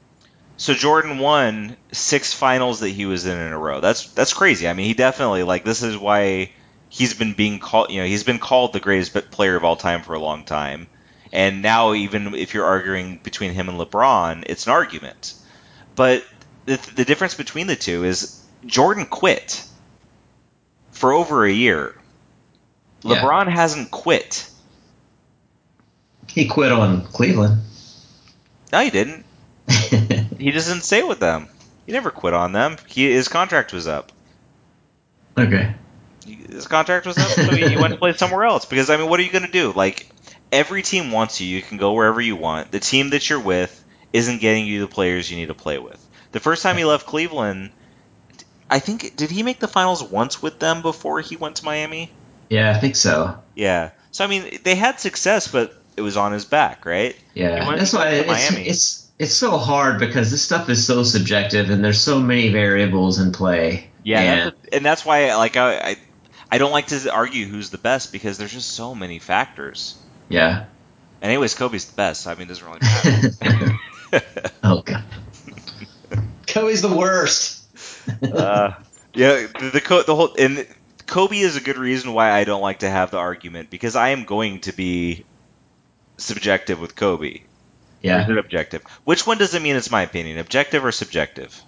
Speaker 2: So Jordan won 6 finals that he was in a row. That's crazy. I mean, he definitely, like, this is why he's been being called, he's been called the greatest player of all time for a long time. And now, even if you're arguing between him and LeBron, it's an argument. But the difference between the two is Jordan quit for over a year.
Speaker 3: Yeah.
Speaker 2: LeBron hasn't quit.
Speaker 3: He quit on Cleveland.
Speaker 2: No, he didn't. He just didn't stay with them. He never quit on them. His contract was up.
Speaker 3: Okay.
Speaker 2: His contract was up, so he went to play somewhere else. Because, I mean, what are you going to do? Like, every team wants you. You can go wherever you want. The team that you're with isn't getting you the players you need to play with. The first time he left Cleveland, I think, did he make the finals once with them before he went to Miami?
Speaker 3: Yeah, I think so.
Speaker 2: Yeah. So, I mean, they had success, but it was on his back, right?
Speaker 3: Yeah, that's why it's so hard because this stuff is so subjective and there's so many variables in play.
Speaker 2: Yeah, that's why I don't like to argue who's the best because there's just so many factors.
Speaker 3: Yeah.
Speaker 2: Anyways, Kobe's the best. So, I mean, it doesn't really matter.
Speaker 3: Oh god. Kobe's the worst.
Speaker 2: Yeah, the whole and Kobe is a good reason why I don't like to have the argument because I am going to be subjective with Kobe.
Speaker 3: Yeah.
Speaker 2: Or is it objective? Which one does it mean it's my opinion? Objective or subjective?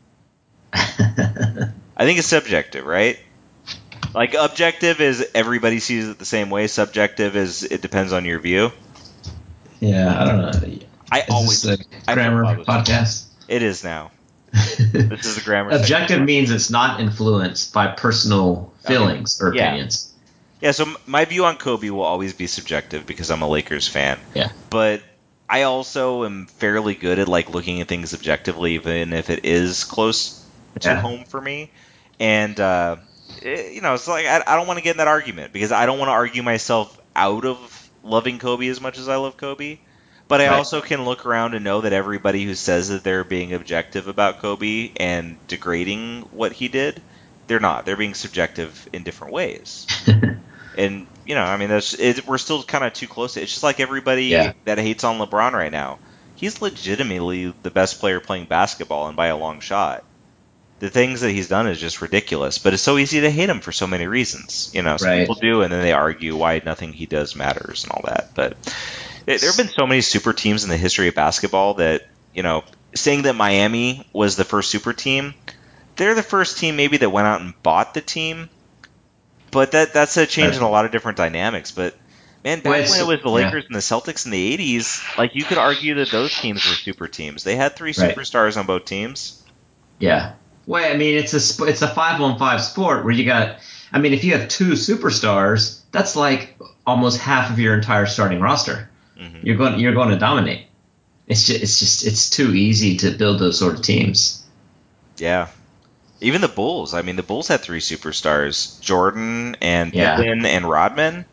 Speaker 2: I think it's subjective, right? Like, objective is everybody sees it the same way. Subjective is it depends on your view.
Speaker 3: Yeah, I don't know.
Speaker 2: Is
Speaker 3: this a grammar podcast?
Speaker 2: It is now. This is the grammar.
Speaker 3: Objective means it's not influenced by personal feelings or opinions.
Speaker 2: Yeah, so my view on Kobe will always be subjective because I'm a Lakers fan.
Speaker 3: Yeah.
Speaker 2: But I also am fairly good at like looking at things objectively, even if it is close to home for me. And it's like I don't want to get in that argument because I don't want to argue myself out of loving Kobe as much as I love Kobe. But I also can look around and know that everybody who says that they're being objective about Kobe and degrading what he did, they're not. They're being subjective in different ways. And, I mean, we're still kind of too close. It's just like everybody that hates on LeBron right now. He's legitimately the best player playing basketball, and by a long shot. The things that he's done is just ridiculous, but it's so easy to hate him for so many reasons. Some people do, and then they argue why nothing he does matters and all that. But there have been so many super teams in the history of basketball that, saying that Miami was the first super team, they're the first team maybe that went out and bought the team. But that's a change in a lot of different dynamics. But, man, back when it was the Lakers and the Celtics in the 80s, like, you could argue that those teams were super teams. They had 3 superstars on both teams.
Speaker 3: Yeah. Well, I mean, it's a 5-on-5 sport where you got, I mean, if you have 2 superstars, that's like almost half of your entire starting roster. Mm-hmm. You're going to dominate. It's too easy to build those sort of teams.
Speaker 2: Yeah. Even the Bulls. I mean, the Bulls had 3 superstars: Jordan and Pippen and Rodman.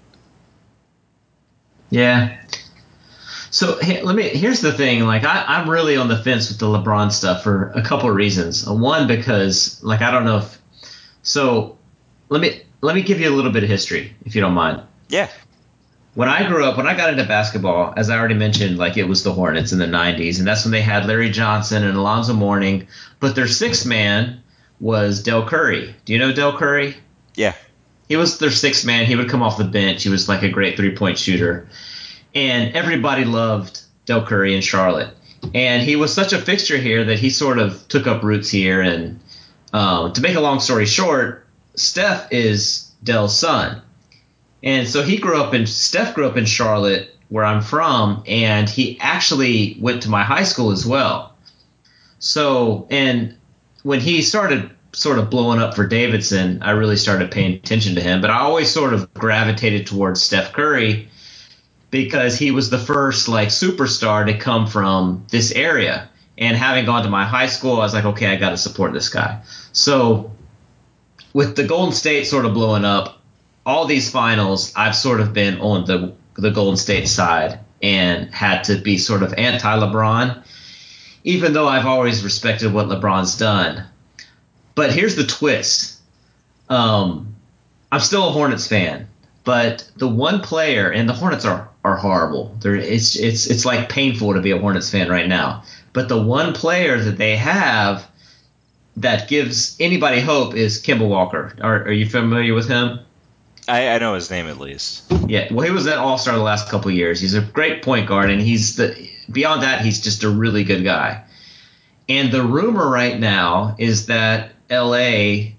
Speaker 3: Yeah. So here's the thing. Like, I'm really on the fence with the LeBron stuff for a couple of reasons. One, because like I don't know if. So let me give you a little bit of history, if you don't mind.
Speaker 2: Yeah.
Speaker 3: When I grew up, when I got into basketball, as I already mentioned, like it was the Hornets in the 90s, and that's when they had Larry Johnson and Alonzo Mourning, but their 6th man was Del Curry. Do you know Del Curry?
Speaker 2: Yeah.
Speaker 3: He was their 6th man. He would come off the bench. He was like a great 3-point shooter. And everybody loved Del Curry in Charlotte. And he was such a fixture here that he sort of took up roots here. And to make a long story short, Steph is Del's son. And so Steph grew up in Charlotte, where I'm from, and he actually went to my high school as well. So, and when he started sort of blowing up for Davidson, I really started paying attention to him. But I always sort of gravitated towards Steph Curry because he was the first like superstar to come from this area. And having gone to my high school, I was like, okay, I got to support this guy. So with the Golden State sort of blowing up, all these finals, I've sort of been on the Golden State side and had to be sort of anti-LeBron, even though I've always respected what LeBron's done. But here's the twist. I'm still a Hornets fan, but the one player, and the Hornets are are horrible. It's like painful to be a Hornets fan right now. But the one player that they have that gives anybody hope is Kemba Walker. Are you familiar with him?
Speaker 2: I know his name at least.
Speaker 3: Yeah, well, he was an all-star the last couple of years. He's a great point guard, and beyond that, he's just a really good guy. And the rumor right now is that LA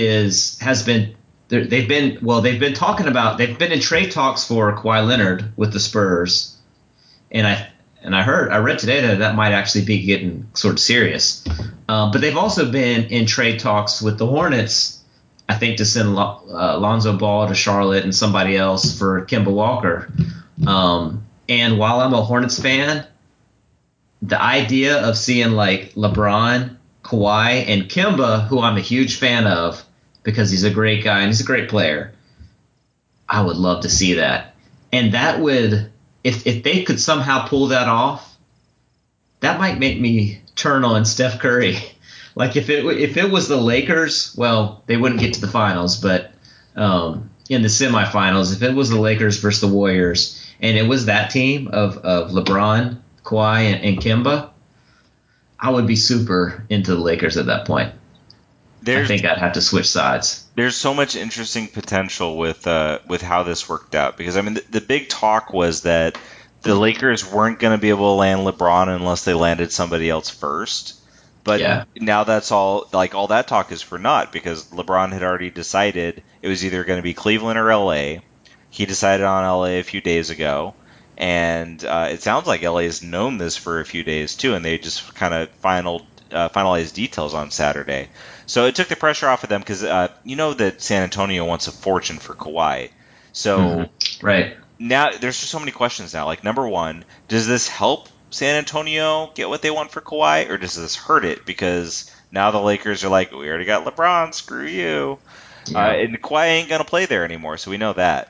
Speaker 3: they've been in trade talks for Kawhi Leonard with the Spurs, and I read today that might actually be getting sort of serious. But they've also been in trade talks with the Hornets, I think, to send Lonzo Ball to Charlotte and somebody else for Kemba Walker. And while I'm a Hornets fan, the idea of seeing like LeBron, Kawhi, and Kemba, who I'm a huge fan of because he's a great guy and he's a great player, I would love to see that. And that would, if they could somehow pull that off, that might make me turn on Steph Curry. Like if it was the Lakers, well, they wouldn't get to the finals, but in the semifinals, if it was the Lakers versus the Warriors, and it was that team of LeBron, Kawhi, and Kemba, I would be super into the Lakers at that point. I think I'd have to switch sides.
Speaker 2: There's so much interesting potential with how this worked out, because I mean the big talk was that the Lakers weren't going to be able to land LeBron unless they landed somebody else first. But now that's all that talk is for naught, because LeBron had already decided it was either going to be Cleveland or LA. He decided on LA a few days ago, and it sounds like LA has known this for a few days too, and they just kind of finalized details on Saturday. So it took the pressure off of them, because you know that San Antonio wants a fortune for Kawhi. So
Speaker 3: right
Speaker 2: now there's just so many questions now. Like, number one, does this help San Antonio get what they want for Kawhi, or does this hurt it? Because now the Lakers are like, we already got LeBron, screw you.
Speaker 3: Yeah.
Speaker 2: And Kawhi ain't going to play there anymore, so we know that.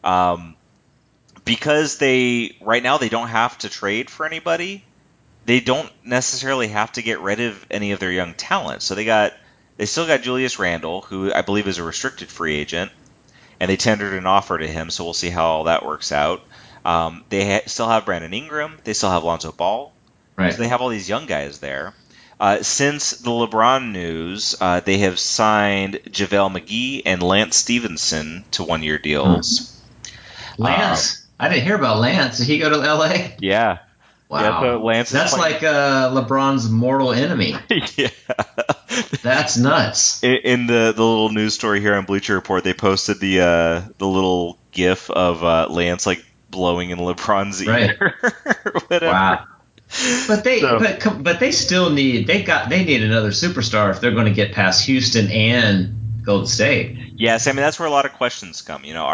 Speaker 2: Because right now they don't have to trade for anybody, they don't necessarily have to get rid of any of their young talent. So they still got Julius Randle, who I believe is a restricted free agent, and they tendered an offer to him, so we'll see how all that works out. They still have Brandon Ingram. They still have Lonzo Ball.
Speaker 3: Right.
Speaker 2: So they have all these young guys there. Since the LeBron news, they have signed JaVale McGee and Lance Stevenson to one-year deals.
Speaker 3: Lance? I didn't hear about Lance. Did he go to L.A.?
Speaker 2: Yeah.
Speaker 3: Wow.
Speaker 2: Yeah, so Lance
Speaker 3: That's like LeBron's mortal enemy.
Speaker 2: Yeah.
Speaker 3: That's nuts.
Speaker 2: In the little news story here on Bleacher Report, they posted the little GIF of Lance like blowing in LeBron's ear.
Speaker 3: Right. Wow. But they still need they need another superstar if they're going to get past Houston and Golden State.
Speaker 2: Yes, I mean that's where a lot of questions come. You know,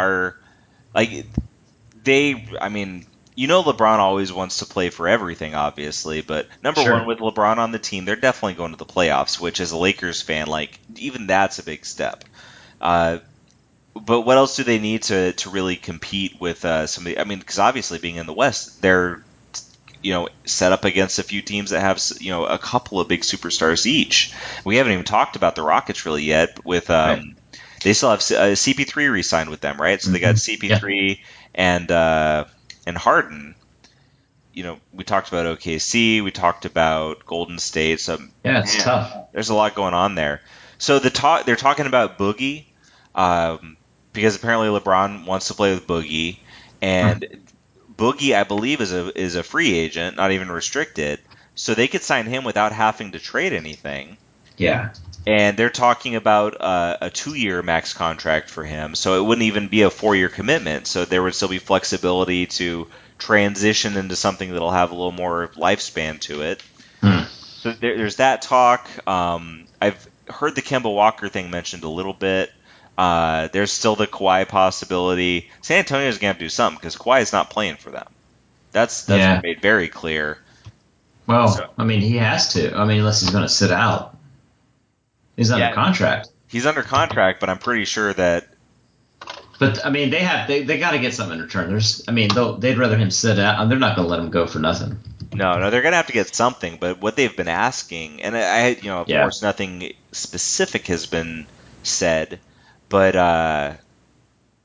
Speaker 2: LeBron always wants to play for everything, obviously, but number one, with LeBron on the team, they're definitely going to the playoffs, which as a Lakers fan, like, even that's a big step. But what else do they need to really compete with somebody? I mean, because obviously being in the West, they're set up against a few teams that have a couple of big superstars each. We haven't even talked about the Rockets really yet. With they still have CP3 re-signed with them, right? So they got CP3 and Harden. We talked about OKC, we talked about Golden State. So
Speaker 3: it's tough.
Speaker 2: There's a lot going on there. So they're talking about Boogie, because apparently LeBron wants to play with Boogie, and Boogie, I believe, is a free agent, not even restricted, so they could sign him without having to trade anything.
Speaker 3: Yeah.
Speaker 2: And they're talking about a 2-year max contract for him, so it wouldn't even be a 4-year commitment. So there would still be flexibility to transition into something that'll have a little more lifespan to it. So there's that talk. I've heard the Kemba Walker thing mentioned a little bit. There's still the Kawhi possibility. San Antonio's going to have to do something because Kawhi is not playing for them. That's been made very clear.
Speaker 3: Well, I mean, he has to. I mean, unless he's going to sit out. He's under contract.
Speaker 2: He's under contract, but I'm pretty sure that.
Speaker 3: But I mean, they got to get something in return. They'd rather him sit out, and they're not going to let him go for nothing.
Speaker 2: No, they're going to have to get something. But what they've been asking, and of course, nothing specific has been said, but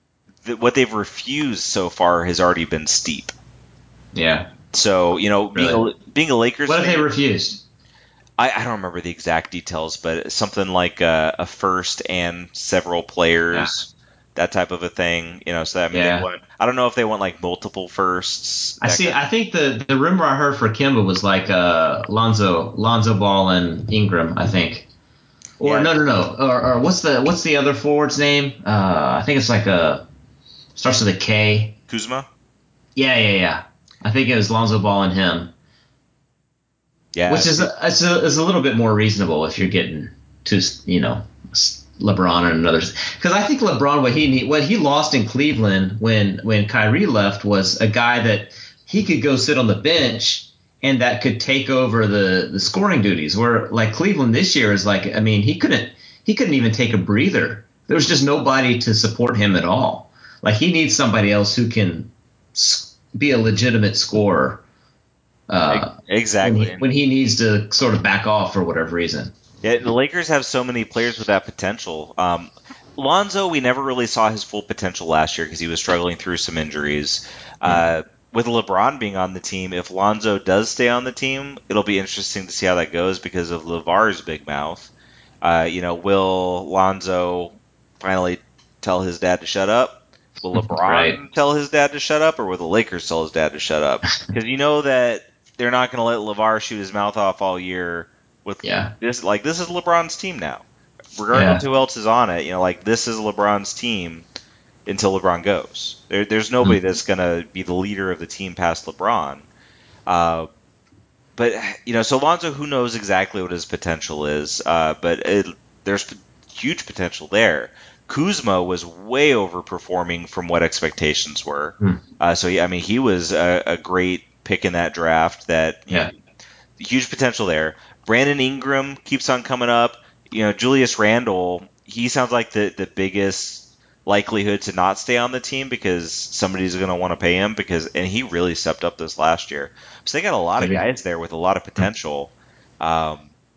Speaker 2: what they've refused so far has already been steep.
Speaker 3: Yeah.
Speaker 2: So,
Speaker 3: Really?
Speaker 2: being a Lakers
Speaker 3: What if
Speaker 2: fan,
Speaker 3: they refused?
Speaker 2: I don't remember the exact details, but something like a first and several players, that type of a thing. So that, I mean, they
Speaker 3: Yeah.
Speaker 2: want. I don't know if they want like multiple firsts.
Speaker 3: I see. I think the rumor I heard for Kemba was like Lonzo Ball and Ingram. I think. Or
Speaker 2: Yeah.
Speaker 3: no. Or what's the other forward's name? I think it's like starts with a K.
Speaker 2: Kuzma.
Speaker 3: Yeah. I think it was Lonzo Ball and him.
Speaker 2: Yeah.
Speaker 3: Which is a little bit more reasonable if you're getting to LeBron and others, because I think LeBron what he lost in Cleveland when Kyrie left was a guy that he could go sit on the bench and that could take over the scoring duties. Where like Cleveland this year is like, I mean, he couldn't even take a breather. There was just nobody to support him at all. Like he needs somebody else who can be a legitimate scorer.
Speaker 2: Exactly.
Speaker 3: When he needs to sort of back off for whatever reason.
Speaker 2: Yeah, the Lakers have so many players with that potential. Lonzo, we never really saw his full potential last year because he was struggling through some injuries. With LeBron being on the team, if Lonzo does stay on the team, it'll be interesting to see how that goes because of LeVar's big mouth. Will Lonzo finally tell his dad to shut up? Will LeBron
Speaker 3: Right.
Speaker 2: tell his dad to shut up, or will the Lakers tell his dad to shut up? Because you know that they're not going to let LeVar shoot his mouth off all year with this. Like, this is LeBron's team now, regardless who else is on it. This is LeBron's team until LeBron goes. There's nobody that's going to be the leader of the team past LeBron. But so Lonzo, who knows exactly what his potential is? There's huge potential there. Kuzma was way overperforming from what expectations were. So yeah, I mean, he was a great pick in that draft. Huge potential there. Brandon Ingram keeps on coming up. Julius Randle, he sounds like the biggest likelihood to not stay on the team because somebody's going to want to pay him and he really stepped up this last year. So they got a lot of guys there with a lot of potential. But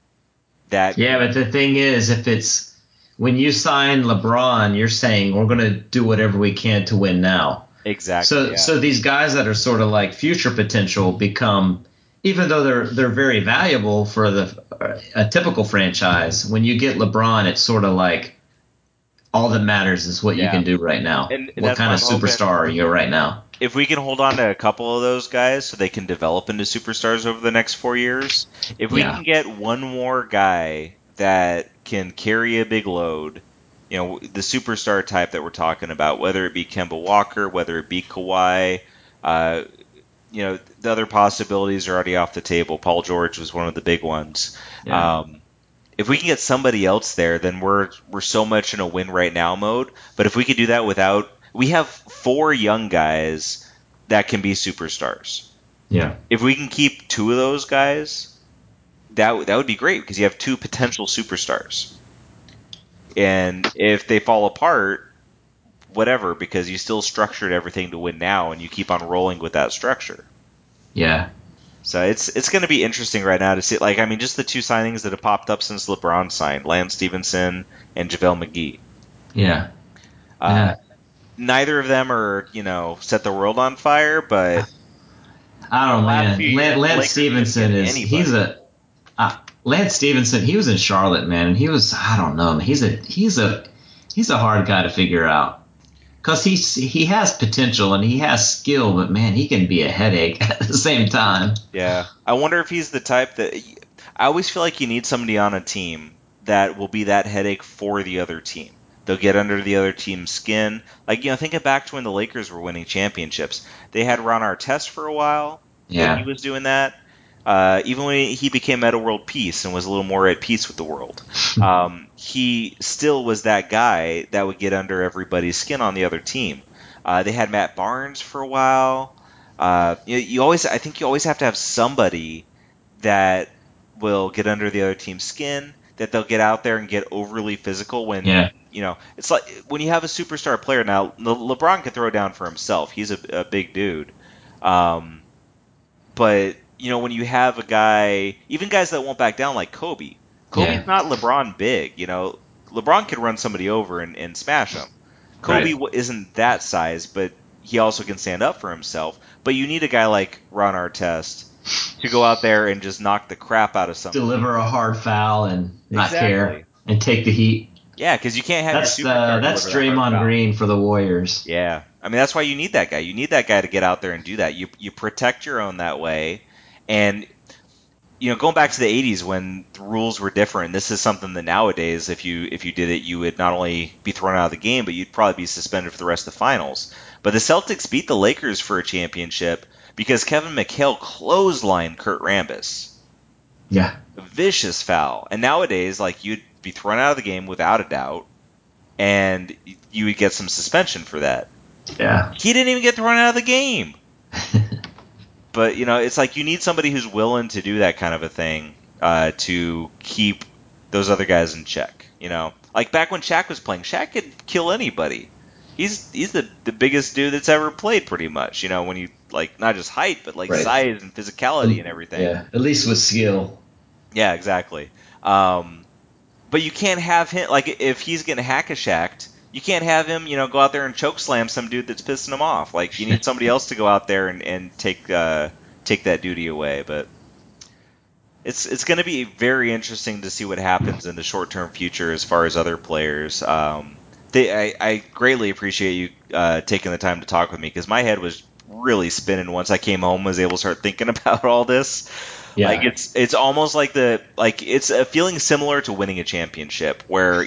Speaker 3: the thing is, if it's when you sign LeBron, you're saying we're going to do whatever we can to win now.
Speaker 2: Exactly.
Speaker 3: So these guys that are sort of like future potential become, even though they're very valuable for a typical franchise, when you get LeBron, it's sort of like all that matters is what you can do right now.
Speaker 2: And
Speaker 3: what kind of superstar are you right now?
Speaker 2: If we can hold on to a couple of those guys so they can develop into superstars over the next 4 years, if we can get one more guy that can carry a big load, the superstar type that we're talking about, whether it be Kemba Walker, whether it be Kawhi, the other possibilities are already off the table. Paul George was one of the big ones. If we can get somebody else there, then we're so much in a win right now mode. But if we could do that we have 4 young guys that can be superstars.
Speaker 3: Yeah.
Speaker 2: If we can keep 2 of those guys, that would be great because you have 2 potential superstars. And if they fall apart, whatever, because you still structured everything to win now and you keep on rolling with that structure.
Speaker 3: Yeah.
Speaker 2: So it's going to be interesting right now to see, just the 2 signings that have popped up since LeBron signed, Lance Stevenson and JaVale McGee.
Speaker 3: Yeah.
Speaker 2: Neither of them are, set the world on fire, but
Speaker 3: I don't know, man. Lance Stevenson Lance Stevenson, he was in Charlotte, man, and he was, I don't know, he's a hard guy to figure out. Because he has potential and he has skill, but man, he can be a headache at the same time.
Speaker 2: Yeah. I wonder if he's the type that I always feel like you need somebody on a team that will be that headache for the other team. They'll get under the other team's skin. Think back to when the Lakers were winning championships. They had Ron Artest for a while when he was doing that. Even when he became Meta World Peace and was a little more at peace with the world, he still was that guy that would get under everybody's skin on the other team. They had Matt Barnes for a while. I think you always have to have somebody that will get under the other team's skin, that they'll get out there and get overly physical when, it's like when you have a superstar player. Now, LeBron can throw down for himself. He's a big dude. But, when you have a guy, even guys that won't back down like Kobe's not LeBron big. LeBron can run somebody over and smash him. Kobe
Speaker 3: Right.
Speaker 2: isn't that size, but he also can stand up for himself. But you need a guy like Ron Artest to go out there and just knock the crap out of somebody.
Speaker 3: Deliver a hard foul and not care
Speaker 2: Exactly.
Speaker 3: and take the heat.
Speaker 2: Yeah, because you can't have
Speaker 3: That's
Speaker 2: your superstar
Speaker 3: that's
Speaker 2: deliver that hard
Speaker 3: Draymond
Speaker 2: foul.
Speaker 3: Green for the Warriors.
Speaker 2: Yeah, I mean that's why you need that guy. You need that guy to get out there and do that. You protect your own that way, and going back to the '80s when the rules were different. This is something that nowadays, if you did it, you would not only be thrown out of the game, but you'd probably be suspended for the rest of the finals. But the Celtics beat the Lakers for a championship because Kevin McHale clotheslined Kurt Rambis.
Speaker 3: Yeah.
Speaker 2: A vicious foul. And nowadays, like, you'd be thrown out of the game without a doubt, and you would get some suspension for that.
Speaker 3: Yeah.
Speaker 2: He didn't even get thrown out of the game. But, it's like you need somebody who's willing to do that kind of a thing to keep those other guys in check. Like back when Shaq was playing, Shaq could kill anybody. He's the biggest dude that's ever played, pretty much. When you, like, not just height, but like
Speaker 3: Right.
Speaker 2: size and physicality and everything.
Speaker 3: Yeah, at least with skill.
Speaker 2: Yeah, exactly. But you can't have him, like, if he's getting hack-a-shacked, you can't have him, go out there and choke slam some dude that's pissing him off. Like, you need somebody else to go out there and take that duty away. But it's going to be very interesting to see what happens in the short-term future as far as other players. I greatly appreciate you taking the time to talk with me, because my head was really spinning once I came home, was able to start thinking about all this.
Speaker 3: Yeah.
Speaker 2: Like it's almost like it's a feeling similar to winning a championship, where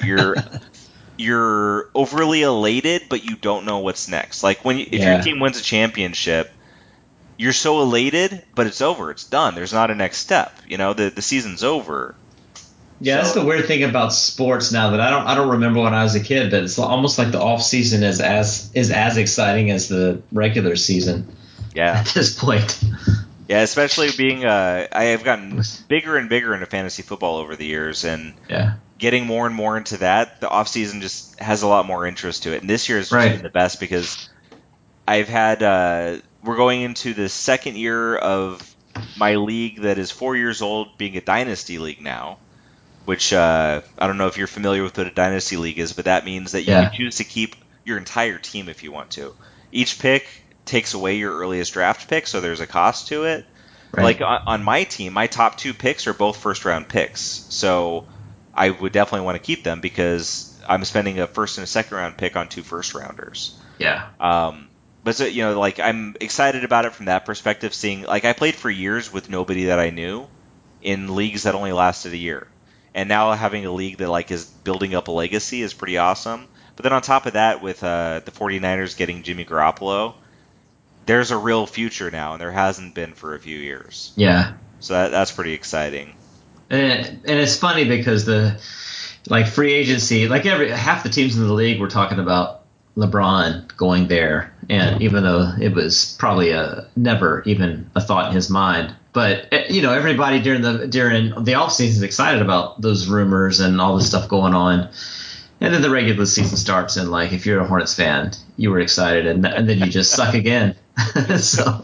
Speaker 2: you're overly elated, but you don't know what's next. Like if your team wins a championship, you're so elated, but it's over. It's done. There's not a next step. The season's over.
Speaker 3: Yeah, that's the weird thing about sports now, that I don't remember when I was a kid, but it's almost like the off season is as exciting as the regular season.
Speaker 2: Yeah.
Speaker 3: At this point.
Speaker 2: Yeah, especially being I have gotten bigger and bigger into fantasy football over the years, and getting more and more into that. The off season just has a lot more interest to it, and this year has just been the best, because I've had we're going into the second year of my league that is 4 years old, being a dynasty league now. Which I don't know if you're familiar with what a dynasty league is, but that means that you can choose to keep your entire team if you want to. Each pick takes away your earliest draft pick, so there's a cost to it.
Speaker 3: Right.
Speaker 2: Like on my team, my top 2 picks are both first-round picks, so I would definitely want to keep them, because I'm spending a first and a second-round pick on 2 first-rounders.
Speaker 3: Yeah.
Speaker 2: But so, like, I'm excited about it from that perspective. Seeing, like, I played for years with nobody that I knew in leagues that only lasted a year. And now having a league that, like, is building up a legacy is pretty awesome. But then on top of that, with the 49ers getting Jimmy Garoppolo, there's a real future now, and there hasn't been for a few years.
Speaker 3: Yeah.
Speaker 2: So that's pretty exciting.
Speaker 3: And it's funny because free agency, half the teams in the league were talking about LeBron going there, and even though it was probably never even a thought in his mind. But everybody during the off season is excited about those rumors and all this stuff going on, and then the regular season starts, and like, if you're a Hornets fan, you were excited, and then you just suck again. So.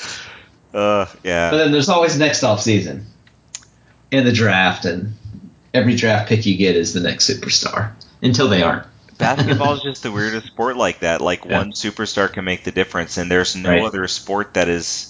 Speaker 2: Yeah.
Speaker 3: But then there's always next off season, and the draft, and every draft pick you get is the next superstar until they aren't.
Speaker 2: Basketball is just the weirdest sport like that. Like, one superstar can make the difference, and there's no other sport that is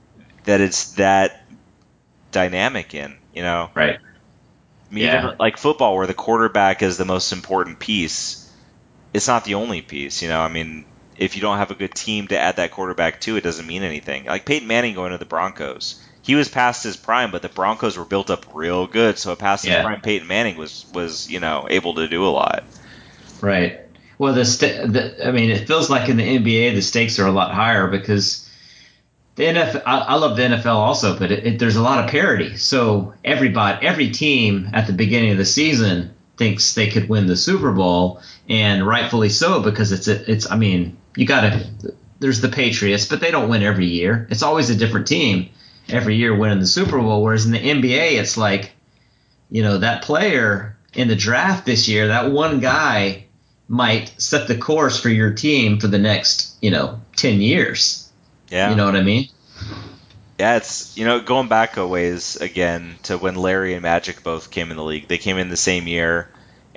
Speaker 2: that dynamic in,
Speaker 3: Right.
Speaker 2: I mean, even like football, where the quarterback is the most important piece, it's not the only piece, I mean, if you don't have a good team to add that quarterback to, it doesn't mean anything. Like Peyton Manning going to the Broncos, he was past his prime, but the Broncos were built up real good, so past his prime, Peyton Manning was able to do a lot.
Speaker 3: Right. Well, it feels like in the NBA the stakes are a lot higher, because the NFL. I love the NFL also, but there's a lot of parity. So every team at the beginning of the season thinks they could win the Super Bowl, and rightfully so, because it's. I mean, there's the Patriots, but they don't win every year. It's always a different team every year winning the Super Bowl. Whereas in the NBA, it's like, that player in the draft this year, that one guy might set the course for your team for the next, 10 years.
Speaker 2: Yeah.
Speaker 3: You know what I mean?
Speaker 2: Yeah, it's, going back a ways again to when Larry and Magic both came in the league. They came in the same year,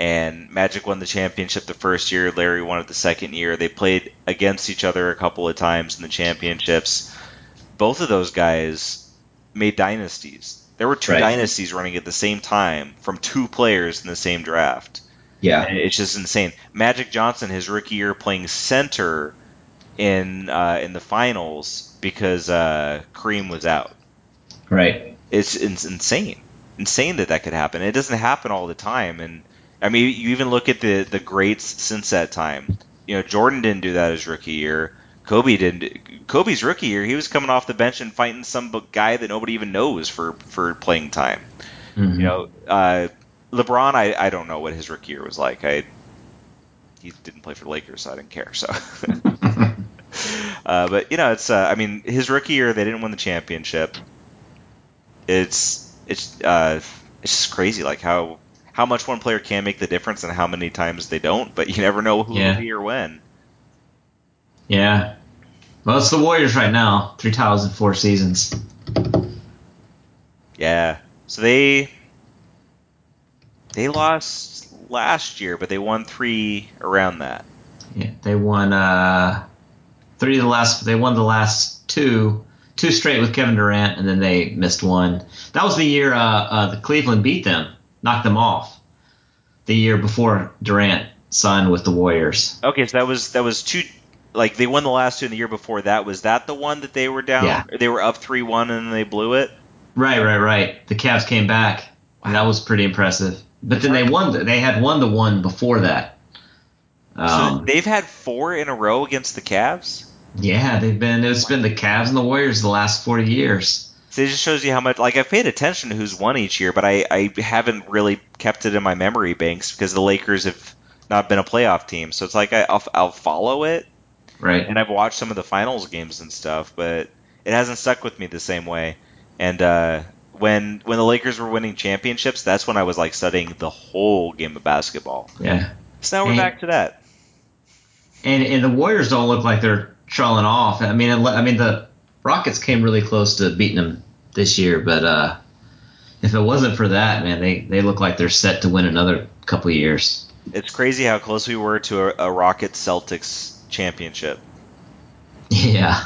Speaker 2: and Magic won the championship the first year. Larry won it the second year. They played against each other a couple of times in the championships. Both of those guys made dynasties. There were two dynasties running at the same time from two players in the same draft.
Speaker 3: Yeah.
Speaker 2: And it's just insane. Magic Johnson, his rookie year, playing center in the finals because Kareem was out.
Speaker 3: Right.
Speaker 2: It's insane. Insane that could happen. It doesn't happen all the time. And I mean, you even look at the greats since that time. You know, Jordan didn't do that his rookie year. Kobe didn't. Kobe's rookie year, he was coming off the bench and fighting some guy that nobody even knows for playing time.
Speaker 3: Mm-hmm.
Speaker 2: You know, LeBron, I don't know what his rookie year was like. He didn't play for the Lakers, so I didn't care. So, but you know, it's I mean, his rookie year they didn't win the championship. It's just crazy, like how much one player can make the difference and how many times they don't. But you never know who will be or when.
Speaker 3: Yeah. Well, it's the Warriors right now. 3 titles in 4 seasons.
Speaker 2: Yeah. So they lost last year, but they won 3 around that.
Speaker 3: Yeah, they won 3 of the last. They won the last 2 straight with Kevin Durant, and then they missed 1. That was the year the Cleveland beat them, knocked them off. The year before Durant signed with the Warriors.
Speaker 2: Okay, so that was 2. Like they won the last 2 in the year before that. Was that the one that they were down?
Speaker 3: Yeah.
Speaker 2: They were up 3-1 and then they blew it.
Speaker 3: Right. The Cavs came back. Wow. And that was pretty impressive. But then they won. They had won the one before that.
Speaker 2: So they've had 4 in a row against the Cavs.
Speaker 3: Yeah, it's been the Cavs and the Warriors the last 40 years.
Speaker 2: So it just shows you how much. Like I've paid attention to who's won each year, but I haven't really kept it in my memory banks because the Lakers have not been a playoff team. So it's like I'll follow it.
Speaker 3: Right.
Speaker 2: And I've watched some of the finals games and stuff, but it hasn't stuck with me the same way. And when the Lakers were winning championships, that's when I was like studying the whole game of basketball.
Speaker 3: Yeah.
Speaker 2: So now we're back to that.
Speaker 3: And the Warriors don't look like they're trailing off. I mean, the Rockets came really close to beating them this year, but if it wasn't for that, man, they look like they're set to win another couple of years.
Speaker 2: It's crazy how close we were to a Rockets Celtics championship.
Speaker 3: Yeah.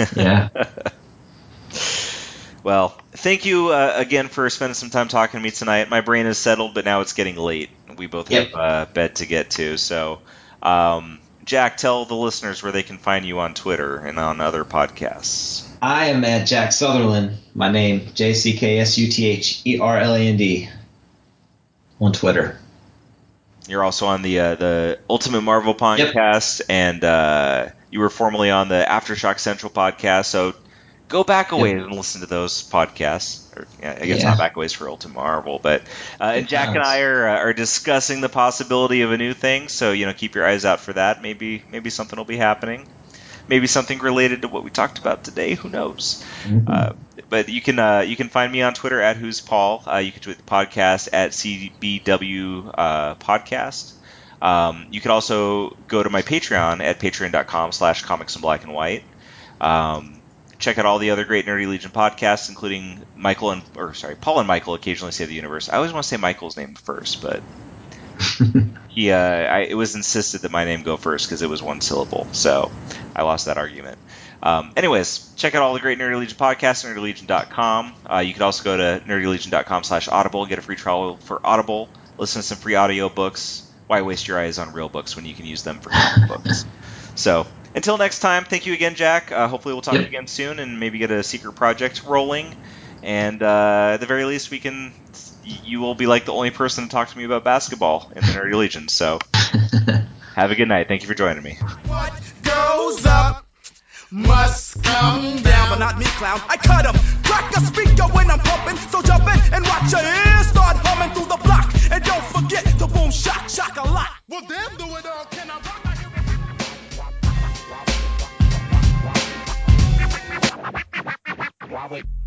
Speaker 2: Well, thank you again for spending some time talking to me tonight. My brain is settled, but now it's getting late. We both have bed to get to. So, Jack, tell the listeners where they can find you on Twitter and on other podcasts.
Speaker 3: I am at Jack Sutherland. My name, JCKSUTHERLAND, on Twitter.
Speaker 2: You're also on the Ultimate Marvel podcast, and you were formerly on the Aftershock Central podcast. So go back a ways and listen to those podcasts. Or, I guess not back a ways for Ultimate Marvel, but and Jack and I are discussing the possibility of a new thing. So keep your eyes out for that. Maybe something will be happening. Maybe something related to what we talked about today. Who knows?
Speaker 3: Mm-hmm.
Speaker 2: But you can find me on Twitter at Who's Paul. You can tweet the podcast at CBW Podcast. You can also go to my Patreon at patreon.com/comicsinblackandwhite. Check out all the other great Nerdy Legion podcasts, including Paul and Michael occasionally say the universe. I always want to say Michael's name first, but it was insisted that my name go first because it was one syllable, so I lost that argument. Anyways, check out all the great Nerdy Legion podcasts at nerdylegion.com. You can also go to nerdylegion.com/audible, get a free trial for Audible, listen to some free audio books. Why waste your eyes on real books when you can use them for comic books? So, until next time, thank you again, Jack. Hopefully we'll talk to you again soon and maybe get a secret project rolling. And at the very least, you will be like the only person to talk to me about basketball in the Nerdy Legion. So, have a good night. Thank you for joining me.
Speaker 4: What goes up must come down, but not me, clown. I cut him, crack a speaker when I'm pumping. So jump in and watch your ears start humming through the block. And don't forget to boom, shock a lot. Well, them do it all. Can I rock?